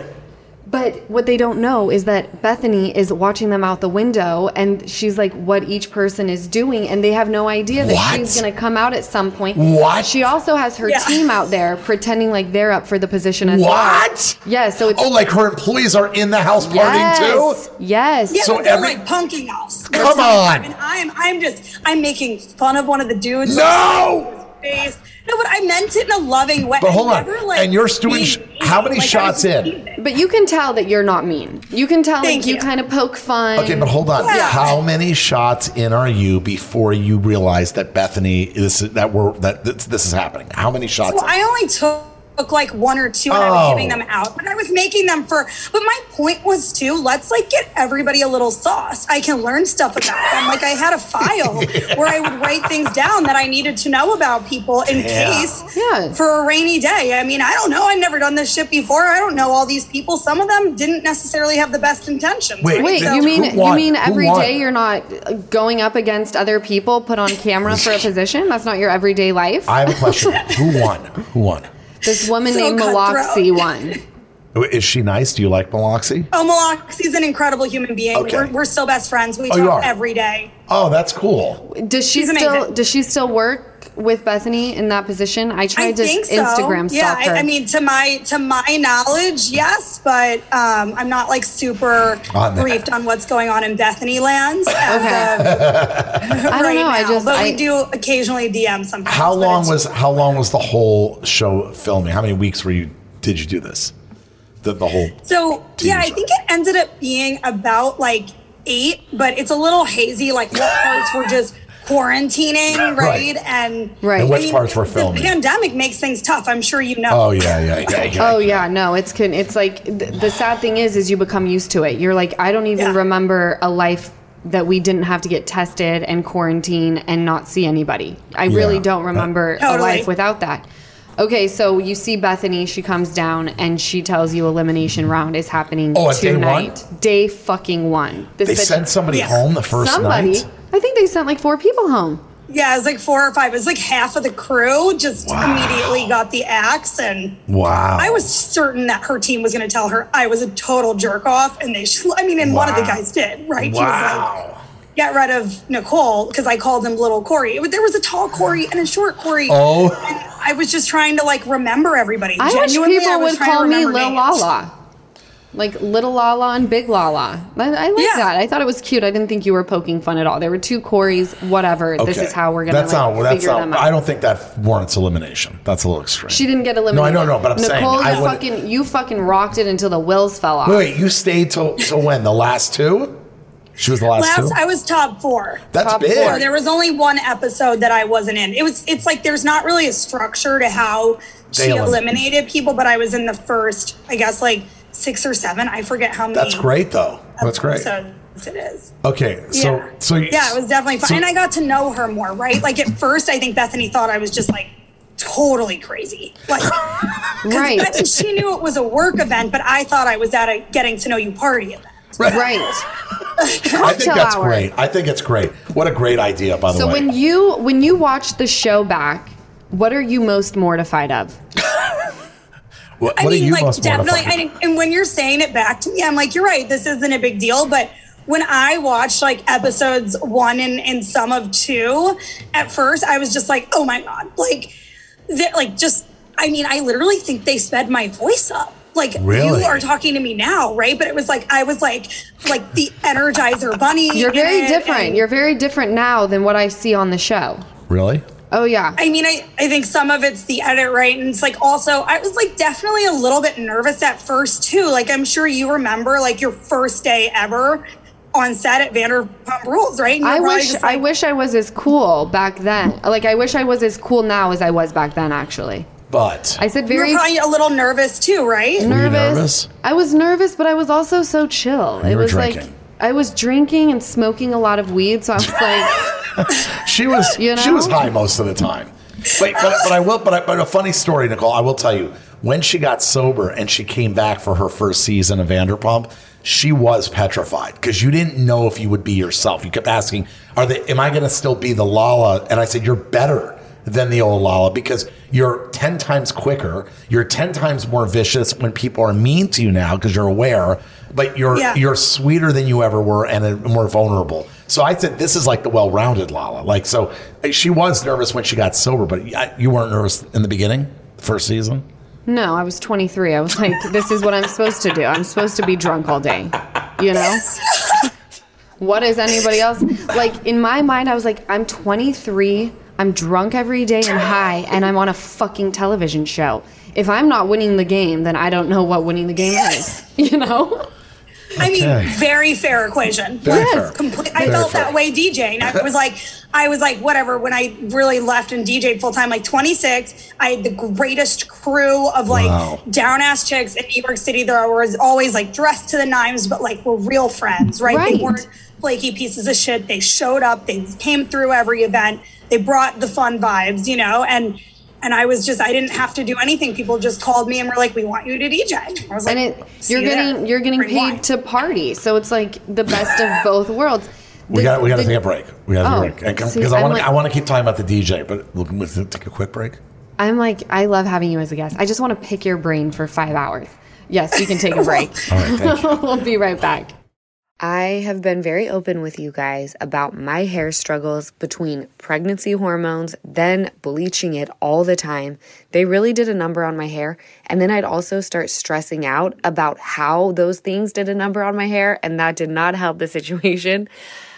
But what they don't know is that Bethany is watching them out the window and she's like what each person is doing and they have no idea that What? she's going to come out at some point. What? She also has her Yeah. team out there pretending like they're up for the position as well. What? Yeah, so it's Oh, like her employees are in the house partying yes, too? yes. Yeah, So but they're every- like punking us. Come on. And I'm, I'm just, I'm making fun of one of the dudes. No! Face. No, but I meant it in a loving way. But hold on. Never, like, And you're doing being sh- mean. how many Like, I shots was in? teasing. But you can tell that you're not mean. You can tell Thank like you, you. kind of poke fun. Okay, but hold on. Yeah. How many shots in are you before you realize that Bethany this is that we're that this, this is happening? How many shots? Well, I only took like one or two and I Oh. was giving them out, but I was making them for, but my point was too, let's like get everybody a little sauce. I can learn stuff about them. Like I had a file where I would write things down that I needed to know about people in Yeah. case Yeah. for a rainy day. I mean, I don't know. I've never done this shit before. I don't know all these people. Some of them didn't necessarily have the best intentions. Wait, right? Wait, Who you mean you won? mean Who every won? day you're not going up against other people put on camera for a position? That's not your everyday life? I have a question. Who won? Who won? This woman So named cutthroat. Maloxy won. Is she nice? Do you like Maloxy? Oh, Maloxy's an incredible human being. Okay. We're, we're still best friends. We Oh, you talk are? every day. Oh, that's cool. Does she She's still amazing. does she still work with Bethany in that position? I I tried to think so. Instagram yeah, stalk her. I, I mean, to my to my knowledge, yes, but um, I'm not like super On that. briefed on what's going on in Bethany lands. As Okay. of I don't right know. I now. just but I, we do occasionally D M sometimes. How but long it's- was how long was the whole show filming? How many weeks were you did you do this? The the whole So T V yeah, I show. think it ended up being about like eight, but it's a little hazy. Like what parts were just quarantining, right? Right. And Right. And I which mean, parts were filming? The pandemic makes things tough. I'm sure you know. Oh yeah, yeah, yeah, yeah. Oh yeah, no, it's can it's like th- the sad thing is is you become used to it. You're like I don't even Yeah. remember a life that we didn't have to get tested and quarantine and not see anybody. I really Yeah. don't remember a Totally. life without that. Okay, so you see Bethany, she comes down and she tells you elimination round is happening Oh, at day one? tonight. Day fucking one. This They bitch- sent somebody Yeah. home the first somebody. night. I think they sent like four people home. Yeah, it was like four or five. It was like half of the crew just Wow. immediately got the axe. And Wow. I was certain that her team was going to tell her I was a total jerk off. And they, sh- I mean, and one of the Wow. guys did, right? He was like, Wow. get rid of Nicole because I called him little Corey. It was- there was a tall Corey and a short Corey. Oh. And I was just trying to like remember everybody. I wish Genuinely, people I was would trying to call me remember Lil names. Lala. Like Little Lala and Big Lala. I, I like Yeah. that. I thought it was cute. I didn't think you were poking fun at all. There were two Corys, whatever. This Okay. is how we're going to That's like, not. That's figure not. them out. I don't think that warrants elimination. That's a little extreme. She didn't get eliminated. No, I know, no, but I'm saying, Nicole, I you would- fucking, you fucking rocked it until the wheels fell off. Wait, wait, you stayed till till when? The last two? She was the last, Last, two. I was top four. That's top big. four. There was only one episode that I wasn't in. It was. It's like there's not really a structure to how They she elim- eliminated people, but I was in the first, I guess, like six or seven. I forget how many. That's great, though. That's great. episodes. it is. Okay, so yeah. so you, yeah, it was definitely fun, so, and I got to know her more. Right, like at first, I think Bethany thought I was just like totally crazy, like right. I mean, she knew it was a work event, but I thought I was at a getting to know you party event. Right. right. I think that's hour. great. I think it's great. What a great idea, by the so way. So when you when you watch the show back, what are you most mortified of? what, I what mean, are you like most definitely. mortified I, and when you're saying it back to me, I'm like, you're right. This isn't a big deal, but. When I watched like episodes one and, and some of two, at first I was just like, oh my God, like, like just, I mean, I literally think they sped my voice up. Like really? You are talking to me now, right? But it was like, I was like, like the Energizer Bunny. You're very different. And, You're very different now than what I see on the show. Really? Oh, yeah. I mean, I, I think some of it's the edit, right? And it's like also, I was like definitely a little bit nervous at first too. Like I'm sure you remember like your first day ever on set at Vanderpump Rules, right? I wish like, I wish I was as cool back then. Like I wish I was as cool now as I was back then, actually. But I said very. You were probably a little nervous too, right? Nervous. Were you nervous? I was nervous, but I was also so chill. You it were was drinking. like I was drinking and smoking a lot of weed, so I was like. she was. You know? She was high most of the time. But but, but I will. But, I, but a funny story, Nicole. I will tell you. When she got sober and she came back for her first season of Vanderpump, she was petrified because you didn't know if you would be yourself. You kept asking, "Are they? Am I going to still be the Lala?" And I said, "You're better than the old Lala because you're ten times quicker. You're ten times more vicious when people are mean to you now because you're aware. But you're yeah. you're sweeter than you ever were and more vulnerable." So I said, "This is like the well-rounded Lala." Like so, she was nervous when she got sober, but you weren't nervous in the beginning, first season. No, I was twenty-three. I was like, this is what I'm supposed to do. I'm supposed to be drunk all day. You know? What is anybody else? Like, in my mind, I was like, I'm twenty-three. I'm drunk every day and high, and I'm on a fucking television show. If I'm not winning the game, then I don't know what winning the game is. You know? I mean, okay. very fair equation. Very yes, fair. Complete, I very felt fair. that way DJing. I was like, I was like, whatever. When I really left and DJed full time, like twenty-six, I had the greatest crew of like wow. down ass chicks in New York City. There was always like dressed to the nines, but like were real friends, right? right? They weren't flaky pieces of shit. They showed up. They came through every event. They brought the fun vibes, you know, and. And I was just, I didn't have to do anything. People just called me and were like, we want you to D J. I was like, and it, you're you getting, there. you're getting Bring paid wine. to party. So it's like the best of both worlds. We The- got we got to the- take a break. We got to Oh, take a break because see, I I'm want to like- I want to keep talking about the D J, but we'll, we'll take a quick break. I'm like, I love having you as a guest. I just want to pick your brain for five hours. Yes, you can take a break. All right, thank you. We'll be right back. I have been very open with you guys about my hair struggles between pregnancy hormones, then bleaching it all the time. They really did a number on my hair. And then I'd also start stressing out about how those things did a number on my hair, and that did not help the situation.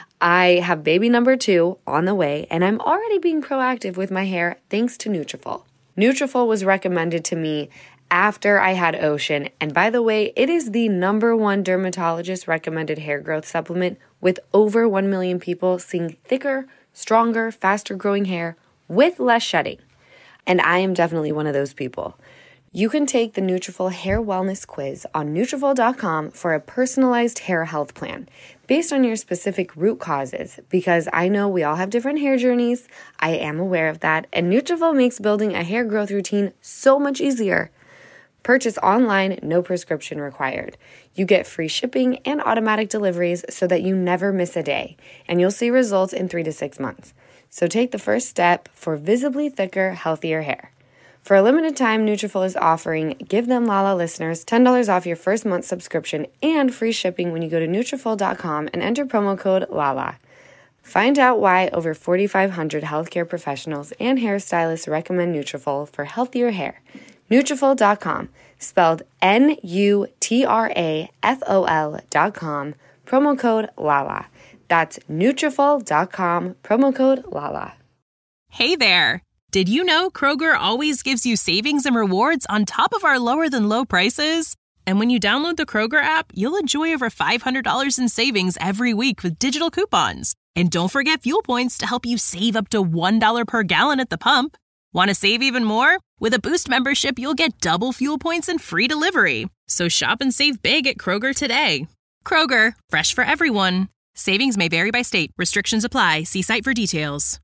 I have baby number two on the way, and I'm already being proactive with my hair thanks to Nutrafol. Nutrafol was recommended to me after I had Ocean, and by the way, it is the number one dermatologist recommended hair growth supplement with over one million people seeing thicker, stronger, faster growing hair with less shedding. And I am definitely one of those people. You can take the Nutrafol Hair Wellness Quiz on Nutrafol dot com for a personalized hair health plan based on your specific root causes, because I know we all have different hair journeys. I am aware of that, and Nutrafol makes building a hair growth routine so much easier. Purchase online, no prescription required. You get free shipping and automatic deliveries so that you never miss a day, and you'll see results in three to six months. So take the first step for visibly thicker, healthier hair. For a limited time, Nutrafol is offering Give Them Lala listeners ten dollars off your first month subscription and free shipping when you go to Nutrafol dot com and enter promo code LALA. Find out why over forty-five hundred healthcare professionals and hairstylists recommend Nutrafol for healthier hair. Nutrafol dot com, spelled N U T R A F O L dot com, promo code LALA. That's Nutrafol dot com, promo code LALA. Hey there! Did you know Kroger always gives you savings and rewards on top of our lower-than-low prices? And when you download the Kroger app, you'll enjoy over five hundred dollars in savings every week with digital coupons. And don't forget fuel points to help you save up to one dollar per gallon at the pump. Want to save even more? With a Boost membership, you'll get double fuel points and free delivery. So shop and save big at Kroger today. Kroger, fresh for everyone. Savings may vary by state. Restrictions apply. See site for details.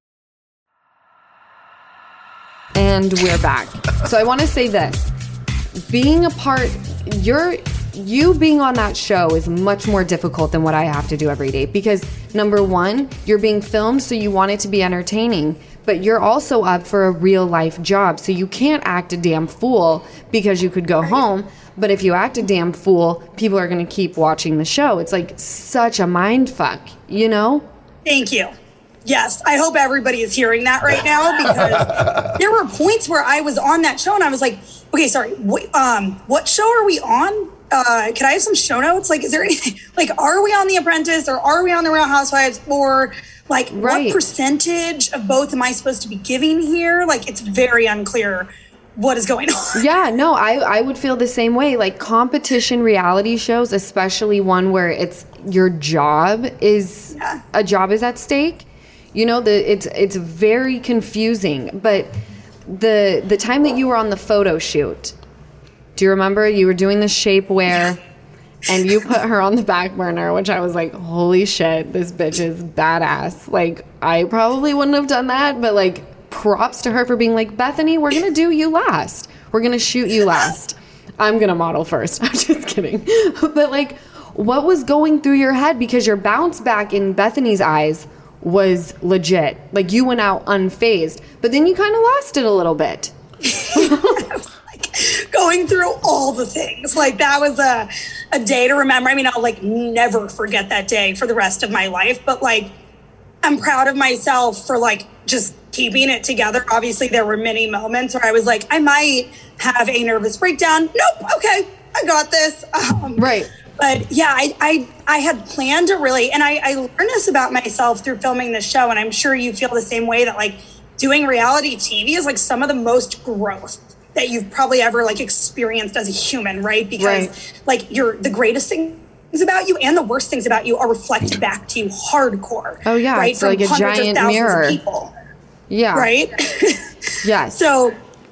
And we're back. So I want to say this. Being a part, you're, you being on that show is much more difficult than what I have to do every day. Because number one, you're being filmed, so you want it to be entertaining. But you're also up for a real life job. So you can't act a damn fool because you could go home. But if you act a damn fool, people are going to keep watching the show. It's like such a mind fuck, you know? Thank you. Yes, I hope everybody is hearing that right now, because there were points where I was on that show and I was like, okay, sorry, wait, um, what show are we on? Uh, can I have some show notes? Like, is there anything, like, are we on The Apprentice or are we on The Real Housewives, or like Right. what percentage of both am I supposed to be giving here? Like, it's very unclear what is going on. Yeah, no, I, I would feel the same way. Like competition reality shows, especially one where it's your job is, Yeah. a job is at stake. You know, the it's it's very confusing. But the the time that you were on the photo shoot, do you remember you were doing the shapewear and you put her on the back burner, which I was like, holy shit, this bitch is badass. Like, I probably wouldn't have done that, but like, props to her for being like, Bethany, we're gonna do you last. We're gonna shoot you last. I'm gonna model first. I'm just kidding. But like, what was going through your head? Because your bounce back in Bethany's eyes was legit. Like, you went out unfazed, but then you kind of lost it a little bit. Going through all the things. Like, that was a, a day to remember. I mean, I'll like never forget that day for the rest of my life, but like, I'm proud of myself for like just keeping it together. Obviously, there were many moments where I was like, I might have a nervous breakdown. Nope. Okay. I got this. Um, Right. But yeah, I, I I had planned to really, and I, I learned this about myself through filming this show, and I'm sure you feel the same way, that like doing reality T V is like some of the most growth that you've probably ever like experienced as a human, right? Because Right. like you're the greatest things about you and the worst things about you are reflected back to you hardcore. Oh, yeah, right? it's like a hundreds of giant thousands mirror. of people, Yeah. right? Yes. So,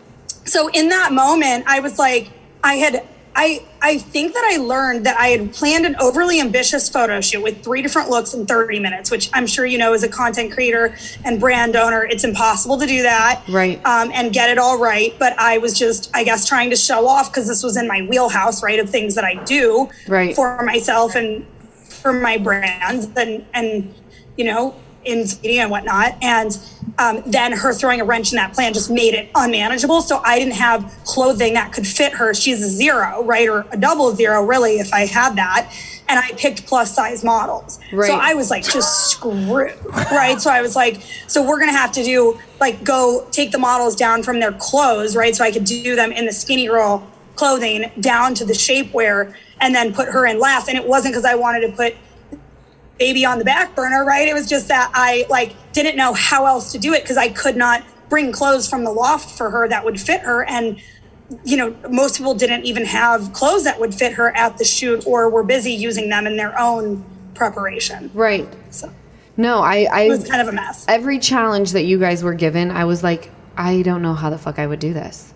so in that moment, I was like, I had, I, I think that I learned that I had planned an overly ambitious photo shoot with three different looks in thirty minutes, which I'm sure you know, as a content creator and brand owner, it's impossible to do that. Right. Um, and get it all right. But I was just, I guess, trying to show off, because this was in my wheelhouse, right, of things that I do Right. for myself and for my brands and, and, you know, in media and whatnot. And um, then her throwing a wrench in that plan just made it unmanageable. So I didn't have clothing that could fit her. She's a zero, right? Or a double zero, really, if I had that. And I picked plus size models. Right. So I was like, just screwed, right? So I was like, so we're going to have to do, like, go take the models down from their clothes, right? So I could do them in the skinny girl clothing down to the shapewear and then put her in last. And it wasn't because I wanted to put baby on the back burner, right? It was just that I like didn't know how else to do it, because I could not bring clothes from the loft for her that would fit her. And, you know, most people didn't even have clothes that would fit her at the shoot, or were busy using them in their own preparation. Right. So No, I, I it was kind of a mess. Every challenge that you guys were given, I was like, I don't know how the fuck I would do this.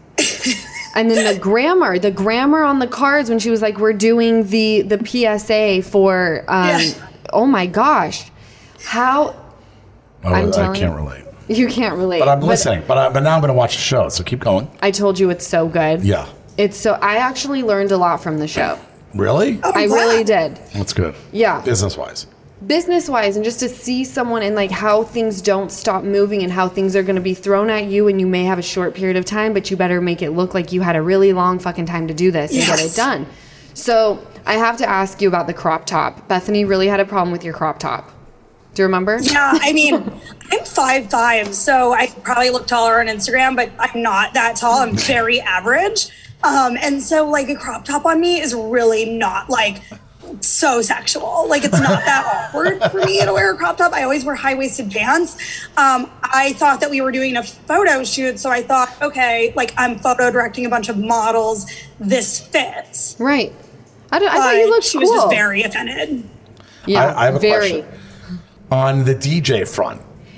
And then the grammar, the grammar on the cards when she was like, we're doing the the P S A for, um, Yeah. oh my gosh, how, Oh, I'm I telling can't you. relate. You can't relate. But I'm listening. But, I, but now I'm going to watch the show, so keep going. I told you it's so good. Yeah. It's so, I actually learned a lot from the show. Really? Oh, I I'm glad. really did. That's good. Yeah. Business-wise. Business wise, and just to see someone and like how things don't stop moving and how things are going to be thrown at you, and you may have a short period of time, but you better make it look like you had a really long fucking time to do this and get it Yes. done. So I have to ask you about the crop top. Bethany really had a problem with your crop top. Do you remember? Yeah, I mean, I'm five five, so I probably look taller on Instagram, but I'm not that tall. I'm very average. Um, and so like a crop top on me is really not like so sexual. Like, it's not that awkward for me to wear a crop top. I always wear high-waisted pants. Um, I thought that we were doing a photo shoot, so I thought, okay, like, I'm photo directing a bunch of models. This fits. Right. I, don't, I But thought you looked she cool. was just very offended. Yeah, I, I have a very. question. On the D J front,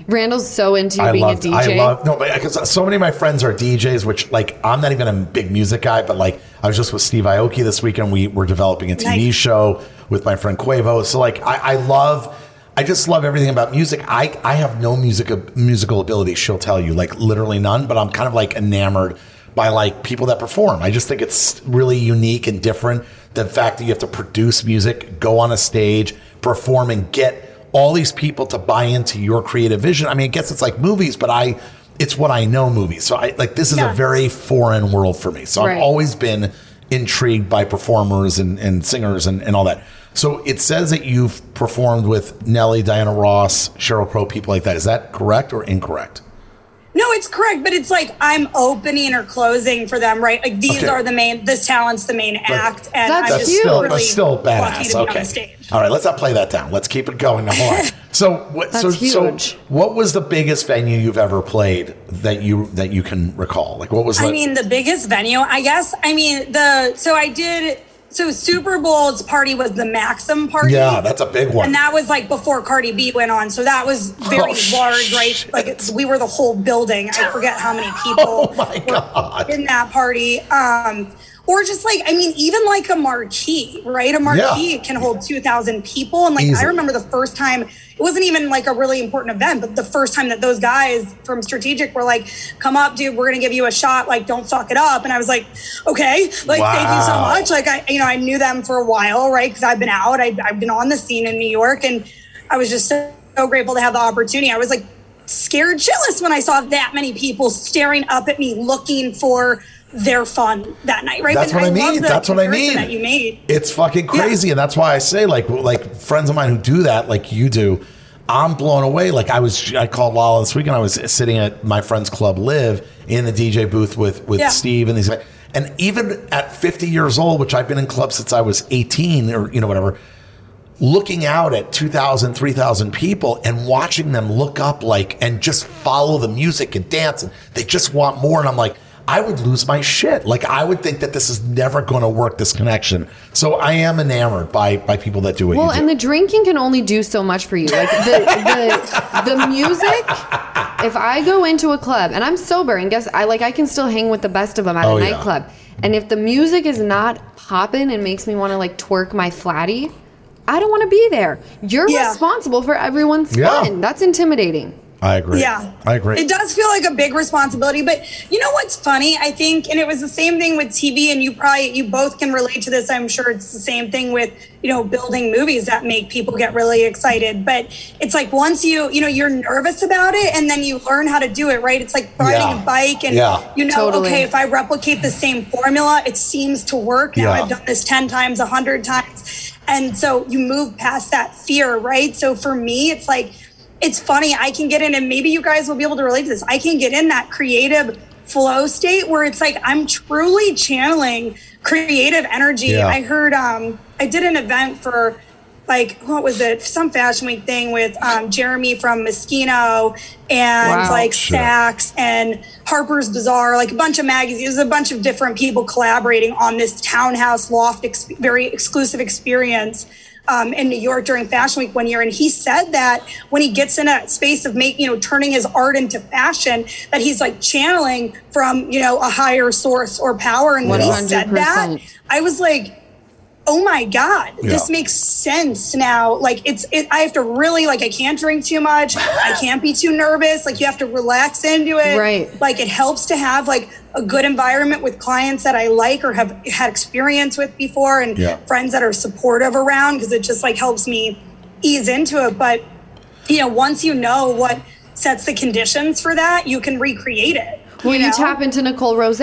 Randall's so into I being loved, a D J. I love no, but because so many of my friends are D Js, which like I'm not even a big music guy, but like I was just with Steve Aoki this weekend. We were developing a T V Nice. show with my friend Quavo. So like I, I love, I just love everything about music. I I have no music musical ability. She'll tell you, like literally none. But I'm kind of like enamored by like people that perform. I just think it's really unique and different. The fact that you have to produce music, go on a stage, perform, and get all these people to buy into your creative vision. I mean, I guess it's like movies, but I, it's what I know movies. So I like, this is Yeah. a very foreign world for me. So Right. I've always been intrigued by performers and, and singers and, and all that. So it says that you've performed with Nelly, Diana Ross, Sheryl Crow, people like that. Is that correct or incorrect? No, it's correct, but it's like I'm opening or closing for them, right? Like these Okay. are the main, this talent's the main act, and That's I'm That's just cute. still, really that's still lucky badass. to be on Okay. the stage. All right, let's not play that down. Let's keep it going. Now, hold on. So, what, so, That's so, huge. what was the biggest venue you've ever played that you that you can recall? Like, what was? I the, mean, the biggest venue, I guess. I mean, the so I did so Super Bowl's party was the Maxim party. Yeah, that's a big one. And that was like before Cardi B went on, so that was very Oh, large, right? shit. Like it's, we were the whole building. I forget how many people Oh my were God. in that party. Um, or just like, I mean, even like a marquee, right? A marquee Yeah. can hold two thousand people. And like, I Easily. remember the first time, it wasn't even like a really important event, but the first time that those guys from Strategic were like, come up, dude, we're going to give you a shot. Like, don't suck it up. And I was like, okay, like, thank you so Wow. much. Like, I, you know, I knew them for a while, right? Because I've been out, I, I've been on the scene in New York, and I was just so, so grateful to have the opportunity. I was like scared shitless when I saw that many people staring up at me looking for their fun that night, right? That's But what I love mean. the That's what I comparison mean. That you made. It's fucking crazy, and that's why I say, like, like friends of mine who do that, like you do, I'm blown away. Like I was, I called Lala this weekend. I was sitting at my friend's club, Live, in the D J booth with with Yeah. Steve and these guys. And even at fifty years old, which I've been in clubs since I was eighteen or you know whatever, looking out at two thousand, three thousand people and watching them look up like and just follow the music and dance, and they just want more. And I'm like, I would lose my shit. Like I would think that this is never going to work, this connection. So I am enamored by by people that do what Well, you do. and the drinking can only do so much for you. Like the the, the music. If I go into a club and I'm sober, and guess I like I can still hang with the best of them at Oh, a yeah. nightclub, and if the music is not popping and makes me want to like twerk my flatty, I don't want to be there. You're Yeah. responsible for everyone's Yeah. fun. That's intimidating. I agree. Yeah. I agree. It does feel like a big responsibility, but you know what's funny? I think, and it was the same thing with T V, and you probably, you both can relate to this. I'm sure it's the same thing with, you know, building movies that make people get really excited. But it's like once you, you know, you're nervous about it and then you learn how to do it, right? It's like riding Yeah. a bike and Yeah. you know, Totally. okay, if I replicate the same formula, it seems to work. Now Yeah. I've done this ten times, a hundred times. And so you move past that fear, right? So for me, it's like, it's funny. I can get in, and maybe you guys will be able to relate to this. I can get in that creative flow state where it's like I'm truly channeling creative energy. Yeah. I heard, um, I did an event for like, what was it? Some fashion week thing with um, Jeremy from Moschino and Wow. like Shit. Saks and Harper's Bazaar, like a bunch of magazines. It was a bunch of different people collaborating on this townhouse loft, ex- very exclusive experience. Um, in New York during Fashion Week one year, and he said that when he gets in a space of make, you know, turning his art into fashion, that he's like channeling from, you know, a higher source or power. And when he said that, one hundred percent. I was like, oh my God, this Yeah. makes sense now. Like it's, it, I have to really, like, I can't drink too much. I can't be too nervous. Like you have to relax into it. Right. Like it helps to have like a good environment with clients that I like or have had experience with before, and Yeah. friends that are supportive around, because it just like helps me ease into it. But, you know, once you know what sets the conditions for that, you can recreate it. Well, you, know? tap into Nicole Rose.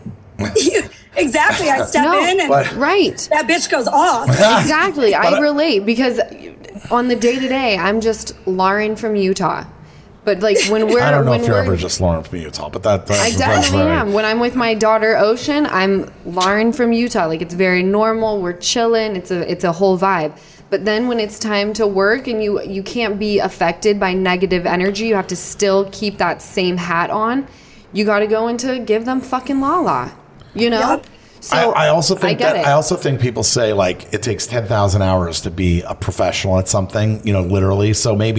Exactly. I step No, in and But- right. that bitch goes off. Exactly. But I I- relate because on the day to day, I'm just Lauren from Utah. But like when we're I don't know when if you're we're, ever just Lauren from Utah, but that that's, I that's definitely very- am. When I'm with my daughter Ocean, I'm Lauren from Utah. Like it's very normal. We're chilling. It's a it's a whole vibe. But then when it's time to work and you you can't be affected by negative energy, you have to still keep that same hat on. You got to go into give them fucking la-la. You know? Yep. So I, I also think I get that it. I also think people say like it takes ten thousand hours to be a professional at something, you know, literally. So maybe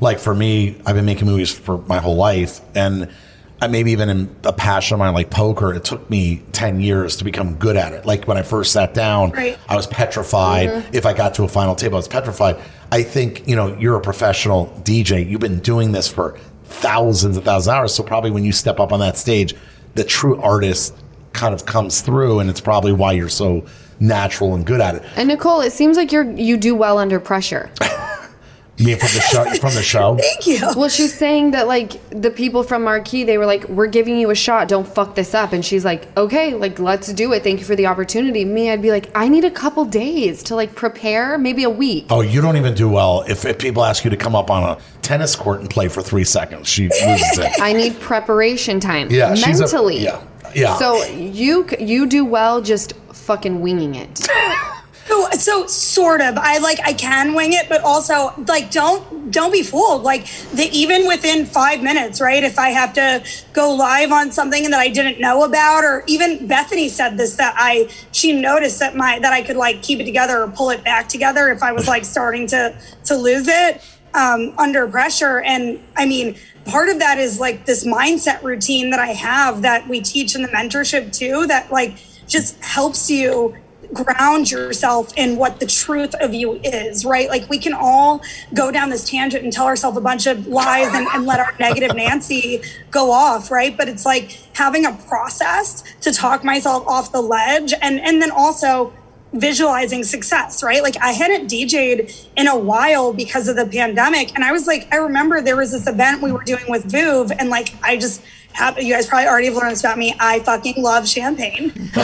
Like for me, I've been making movies for my whole life, and I maybe even in a passion of mine like poker, it took me ten years to become good at it. Like when I first sat down, right. I was petrified. Mm-hmm. If I got to a final table, I was petrified. I think, you know, you're a professional D J. You've been doing this for thousands and thousands of hours. So probably when you step up on that stage, the true artist kind of comes through, and it's probably why you're so natural and good at it. And Nicole, it seems like you're you do well under pressure. You mean from the show? From the show? Thank you. Well, she's saying that like the people from Marquee, they were like, "We're giving you a shot. Don't fuck this up." And she's like, "Okay, like let's do it. Thank you for the opportunity." Me, I'd be like, "I need a couple days to like prepare, maybe a week." Oh, you don't even do well if, if people ask you to come up on a tennis court and play for three seconds. She loses it. I need preparation time. Yeah, mentally. She's a, yeah, yeah. So you you do well just fucking winging it. So, so sort of. I like I can wing it, but also like don't don't be fooled. Like the, even within five minutes, right? If I have to go live on something that I didn't know about, or even Bethany said this that I she noticed that my that I could like keep it together or pull it back together if I was like starting to to lose it um, under pressure. And I mean, part of that is like this mindset routine that I have that we teach in the mentorship too. That like just helps you ground yourself in what the truth of you is, right? Like we can all go down this tangent and tell ourselves a bunch of lies and, and let our negative Nancy go off, right? But it's like having a process to talk myself off the ledge, and, and then also visualizing success, right? Like I hadn't D J'd in a while because of the pandemic. And I was like, I remember there was this event we were doing with Vuv, and like I just have, you guys probably already have learned this about me. I fucking love champagne. You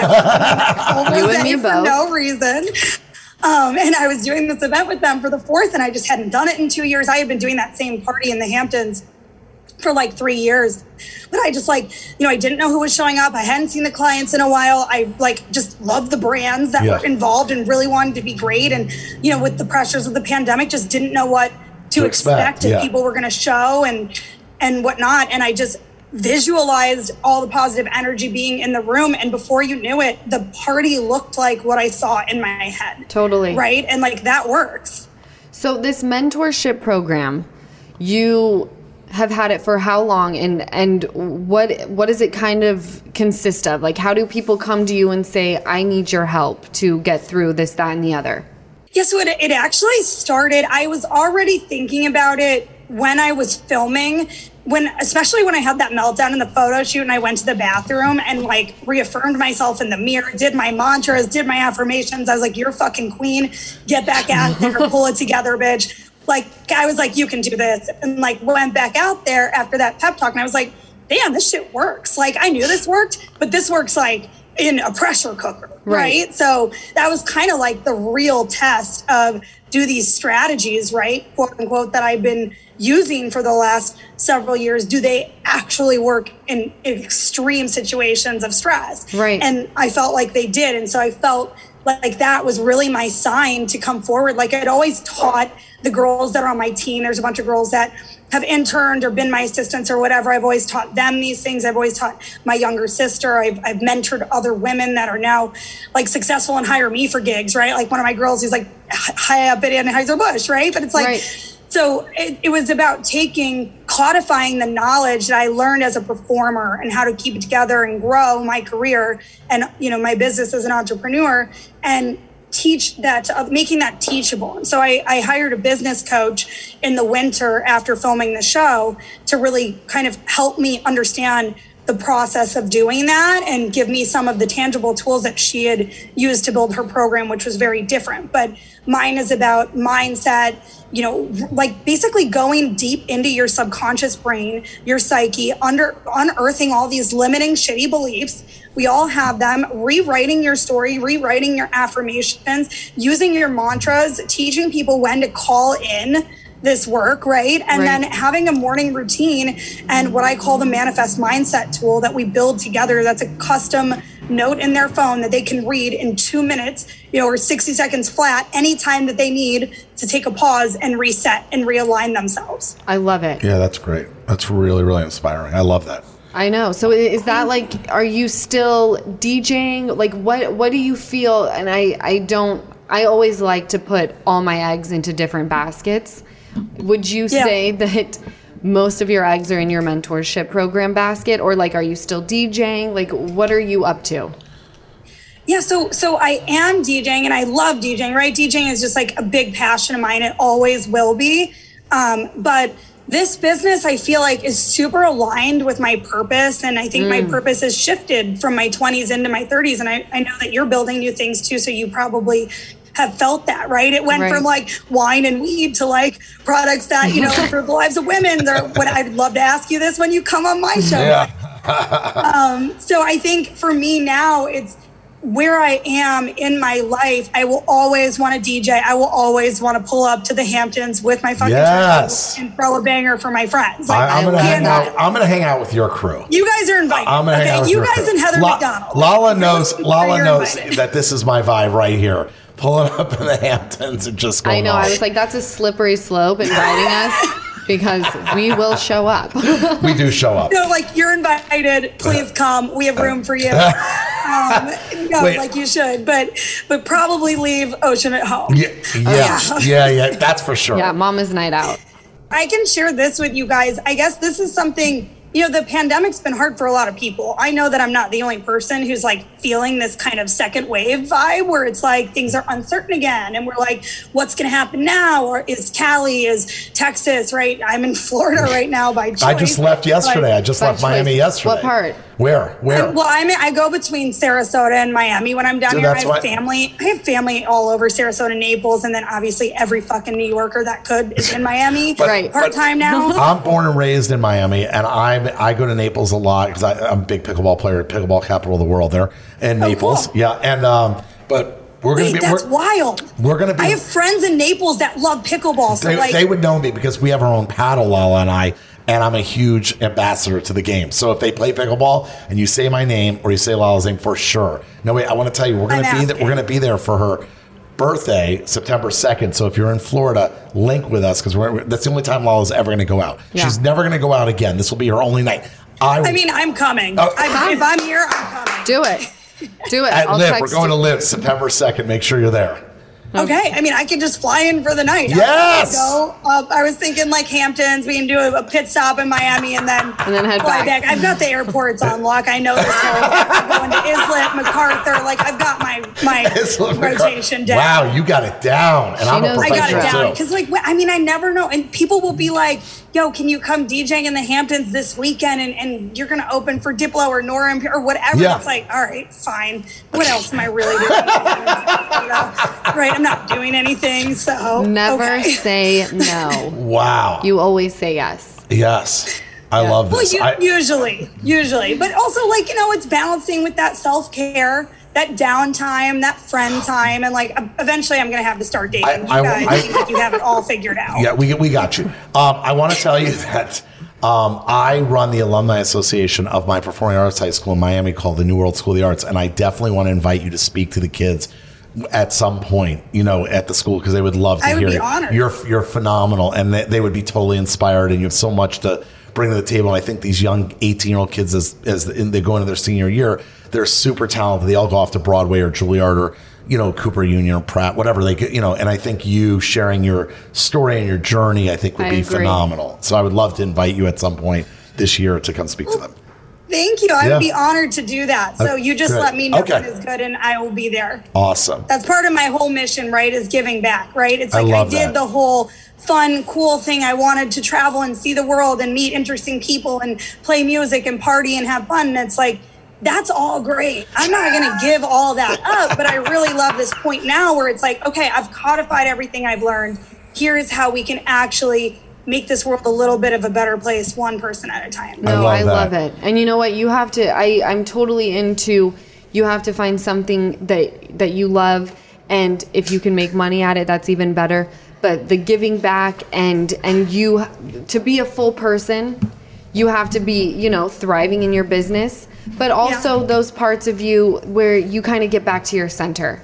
and me both. For no reason. Um, and I was doing this event with them for the fourth, and I just hadn't done it in two years. I had been doing that same party in the Hamptons for like three years. But I just like, you know, I didn't know who was showing up. I hadn't seen the clients in a while. I like just loved the brands that yeah. were involved and really wanted to be great. And, you know, with the pressures of the pandemic, just didn't know what to, to expect, expect if yeah. people were going to show and, and whatnot. And I just visualized all the positive energy being in the room. And before you knew it, the party looked like what I saw in my head. Totally. Right. And like that works. So this mentorship program, you have had it for how long, and and what what does it kind of consist of? Like, how do people come to you and say, I need your help to get through this, that, and the other? Yeah, so it, it actually started, I was already thinking about it when I was filming, when especially when I had that meltdown in the photo shoot and I went to the bathroom and like reaffirmed myself in the mirror, did my mantras, did my affirmations. I was like, you're fucking queen, get back out there, pull it together, bitch. Like, I was like, you can do this. And like went back out there after that pep talk. And I was like, damn, this shit works. Like, I knew this worked, but this works like in a pressure cooker, right? right? So that was kind of like the real test of, do these strategies, right, quote unquote, that I've been using for the last several years, do they actually work in extreme situations of stress? Right. And I felt like they did. And so I felt like that was really my sign to come forward. Like I'd always taught the girls that are on my team. There's a bunch of girls that have interned or been my assistants or whatever. I've always taught them these things. I've always taught my younger sister. I've, I've mentored other women that are now like successful and hire me for gigs, right? Like one of my girls who's like high up at Anheuser-Busch, right? But it's like, right. so it, it was about taking, codifying the knowledge that I learned as a performer and how to keep it together and grow my career and, you know, my business as an entrepreneur, and teach that, uh, making that teachable. And so I, I hired a business coach in the winter after filming the show to really kind of help me understand the process of doing that and give me some of the tangible tools that she had used to build her program, which was very different. But mine is about mindset, you know, like basically going deep into your subconscious brain, your psyche, under unearthing all these limiting shitty beliefs. We all have them. Rewriting your story, rewriting your affirmations, using your mantras, teaching people when to call in this work, right? And right. then having a morning routine and what I call the manifest mindset tool that we build together. That's a custom note in their phone that they can read in two minutes, you know, or sixty seconds flat, anytime that they need to take a pause and reset and realign themselves. I love it. Yeah, that's great. That's really, really inspiring. I love that. I know. So is that like, are you still DJing? Like what, what do you feel? And I, I don't, I always like to put all my eggs into different baskets. Would you Yeah. say that most of your eggs are in your mentorship program basket, or like, are you still DJing? Like, what are you up to? Yeah, so so I am DJing and I love DJing, right? DJing is just like a big passion of mine. It always will be. Um, but this business, I feel like, is super aligned with my purpose. And I think mm. my purpose has shifted from my twenties into my thirties. And I, I know that you're building new things too. So you probably have felt that, right? It went right. from like wine and weed to like products that, you know, for the lives of women. They're, what I'd love to ask you this when you come on my show. Yeah. um, so I think for me now, it's, where I am in my life, I will always want to D J. I will always want to pull up to the Hamptons with my fucking yes. and throw a banger for my friends. Like, I, I'm gonna hang that. out. I'm gonna hang out with your crew. You guys are invited. I'm gonna okay? hang out with you your guys crew. and Heather La- McDonald. Lala knows. Lala knows invited. that this is my vibe right here. Pulling up in the Hamptons and just going I know. off. I was like, that's a slippery slope inviting us. Because we will show up. We do show up. No, like, you're invited. Please come. We have room for you. Um, no, Wait. like you should, but but probably leave Ocean at home. Yeah, yeah, Oh, yeah, yeah. That's for sure. Yeah, Mama's night out. I can share this with you guys. I guess this is something, you know, the pandemic's been hard for a lot of people. I know that I'm not the only person who's like feeling this kind of second wave vibe where it's like things are uncertain again. And we're like, what's going to happen now? Or is Cali, is Texas, right? I'm in Florida right now by choice. I just left yesterday. I just left choice. Miami yesterday. What part? Where? Where? Well, I'm, I go between Sarasota and Miami when I'm down So here. I that's have what- family. I have family all over Sarasota, Naples, and then obviously every fucking New Yorker that could is in Miami. But- Right. Part time now. I'm born and raised in Miami, and I'm I go to Naples a lot because I'm a big pickleball player at Pickleball Capital of the World there in Oh, Naples. cool. Yeah, and um, but we're gonna Wait, be. that's we're, wild. we're gonna be. I have friends in Naples that love pickleball. So They, like, they would know me because we have our own paddle, Lala and I, and I'm a huge ambassador to the game. So if they play pickleball and you say my name or you say Lala's name, for sure. No, wait, I want to tell you, we're gonna I'm be there, asking. we're gonna be there for her birthday, September second. So if you're in Florida, link with us because we're, that's the only time Lala's ever gonna go out. Yeah. She's never gonna go out again. This will be her only night. I, I mean, I'm coming. Oh. I, if I'm here, I'm coming. Do it. Do it. at I'll Liv, text we're going you. to Liv September second. Make sure you're there. Okay. I mean, I can just fly in for the night. Yes! Go up. I was thinking like Hamptons. We can do a, a pit stop in Miami and then, And then head fly back. back. I've got the airports on lock. I know this whole I'm going to Islet, MacArthur. Like I've got my my rotation down. Wow, you got it down, and She I'm a knows I professional got it down too. because, like, I mean, I never know. And people will be like, "Yo, can you come DJing in the Hamptons this weekend?" And, and you're gonna open for Diplo or Nora and- or whatever. Yeah. It's like, all right, fine. What else am I really doing? You know? Right? I'm not doing anything. So Never okay. say no. Wow. You always say yes. Yes. I Yeah. love Well, this. you, I, usually, usually, but also like you know, it's balancing with that self care. That downtime, that friend time, and like eventually, I'm gonna have to start dating. I- you I- guys I- seem like you have it all figured out. yeah, we, we got you. Um, I want to tell you that um, I run the alumni association of my performing arts high school in Miami called the New World School of the Arts, and I definitely want to invite you to speak to the kids at some point, you know, at the school because they would love to I would hear be you. honored. You're you're phenomenal, and they, they would be totally inspired, and you have so much to bring to the table. And I think these young eighteen year old kids, as as they go into their senior year, they're super talented. They all go off to Broadway or Juilliard or you know Cooper Union or Pratt, whatever they get, you know. And I think you sharing your story and your journey, I think would I be agree. phenomenal. So I would love to invite you at some point this year to come speak to them. Thank you. I Yeah. would be honored to do that. So Uh, you just good. let me know Okay. what is good, and I will be there. Awesome. That's part of my whole mission, right? Is giving back, right? It's I like I, love did that. the whole fun, cool thing. I wanted to travel and see the world and meet interesting people and play music and party and have fun. And it's like, that's all great. I'm not going to give all that up, but I really love this point now where it's like, okay, I've codified everything I've learned. Here's how we can actually make this world a little bit of a better place, one person at a time. No, love I love, that. it. And you know what? You have to. I I'm totally into. You have to find something that that you love, and if you can make money at it, that's even better. But the giving back and and you to be a full person, you have to be you know thriving in your business, but also Yeah. those parts of you where you kind of get back to your center.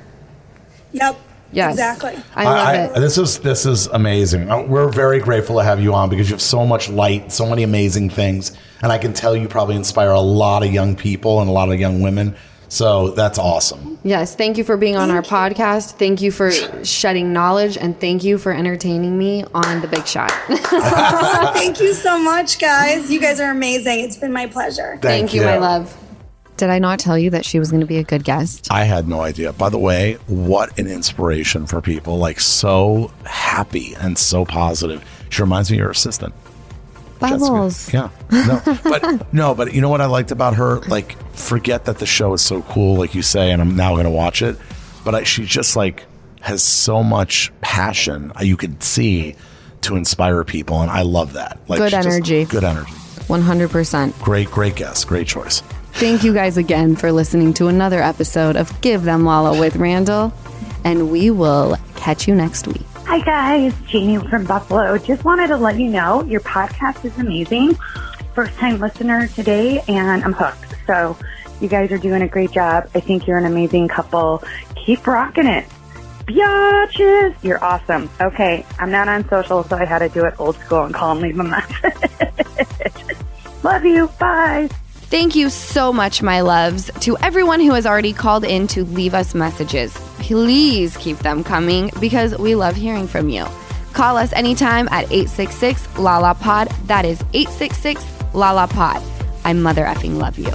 Yep. Yes, Exactly. I love I- it. This is this is amazing. Uh, We're very grateful to have you on because you have so much light, so many amazing things, and I can tell you probably inspire a lot of young people and a lot of young women. So that's awesome. Yes, thank you for being on our podcast. Thank you for shedding knowledge, and thank you for entertaining me on The Big Shot. Oh, thank you so much, guys. You guys are amazing. It's been my pleasure. Thank, Thank you, you, my love. Did I not tell you that she was going to be a good guest? I had no idea. By the way, what an inspiration for people. Like, so happy and so positive. She reminds me of your assistant. Bubbles. Yeah. No, but no, but you know what I liked about her? Like, forget that the show is so cool, like you say, and I'm now going to watch it. But I, she just like has so much passion you could see to inspire people, and I love that. Like, Good she just- energy. Good energy. one hundred percent. Great, great guest. Great choice. Thank you guys again for listening to another episode of Give Them Lala with Randall, and we will catch you next week. Hi guys, Jeannie from Buffalo. Just wanted to let you know your podcast is amazing. First time listener today, and I'm hooked. So you guys are doing a great job. I think you're an amazing couple. Keep rocking it. Biatches, you're awesome. Okay, I'm not on social, so I had to do it old school and call and leave a message. Love you. Bye. Thank you so much, my loves. To everyone who has already called in to leave us messages, please keep them coming because we love hearing from you. Call us anytime at eight six six L A L A P O D. That is eight six six L A L A P O D. I mother effing love you.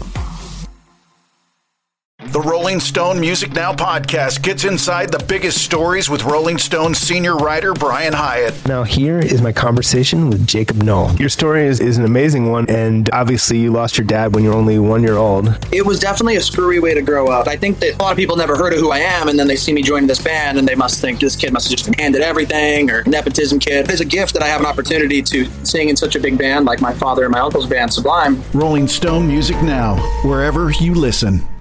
The Rolling Stone Music Now podcast gets inside the biggest stories with Rolling Stone senior writer Brian Hyatt. Now here is my conversation with Jacob Noll. Your story is, is an amazing one, and obviously you lost your dad when you were only one year old. It was definitely a screwy way to grow up. I think that a lot of people never heard of who I am, and then they see me joining this band, and they must think this kid must have just been handed everything, or nepotism kid. It's a gift that I have an opportunity to sing in such a big band like my father and my uncle's band, Sublime. Rolling Stone Music Now, wherever you listen.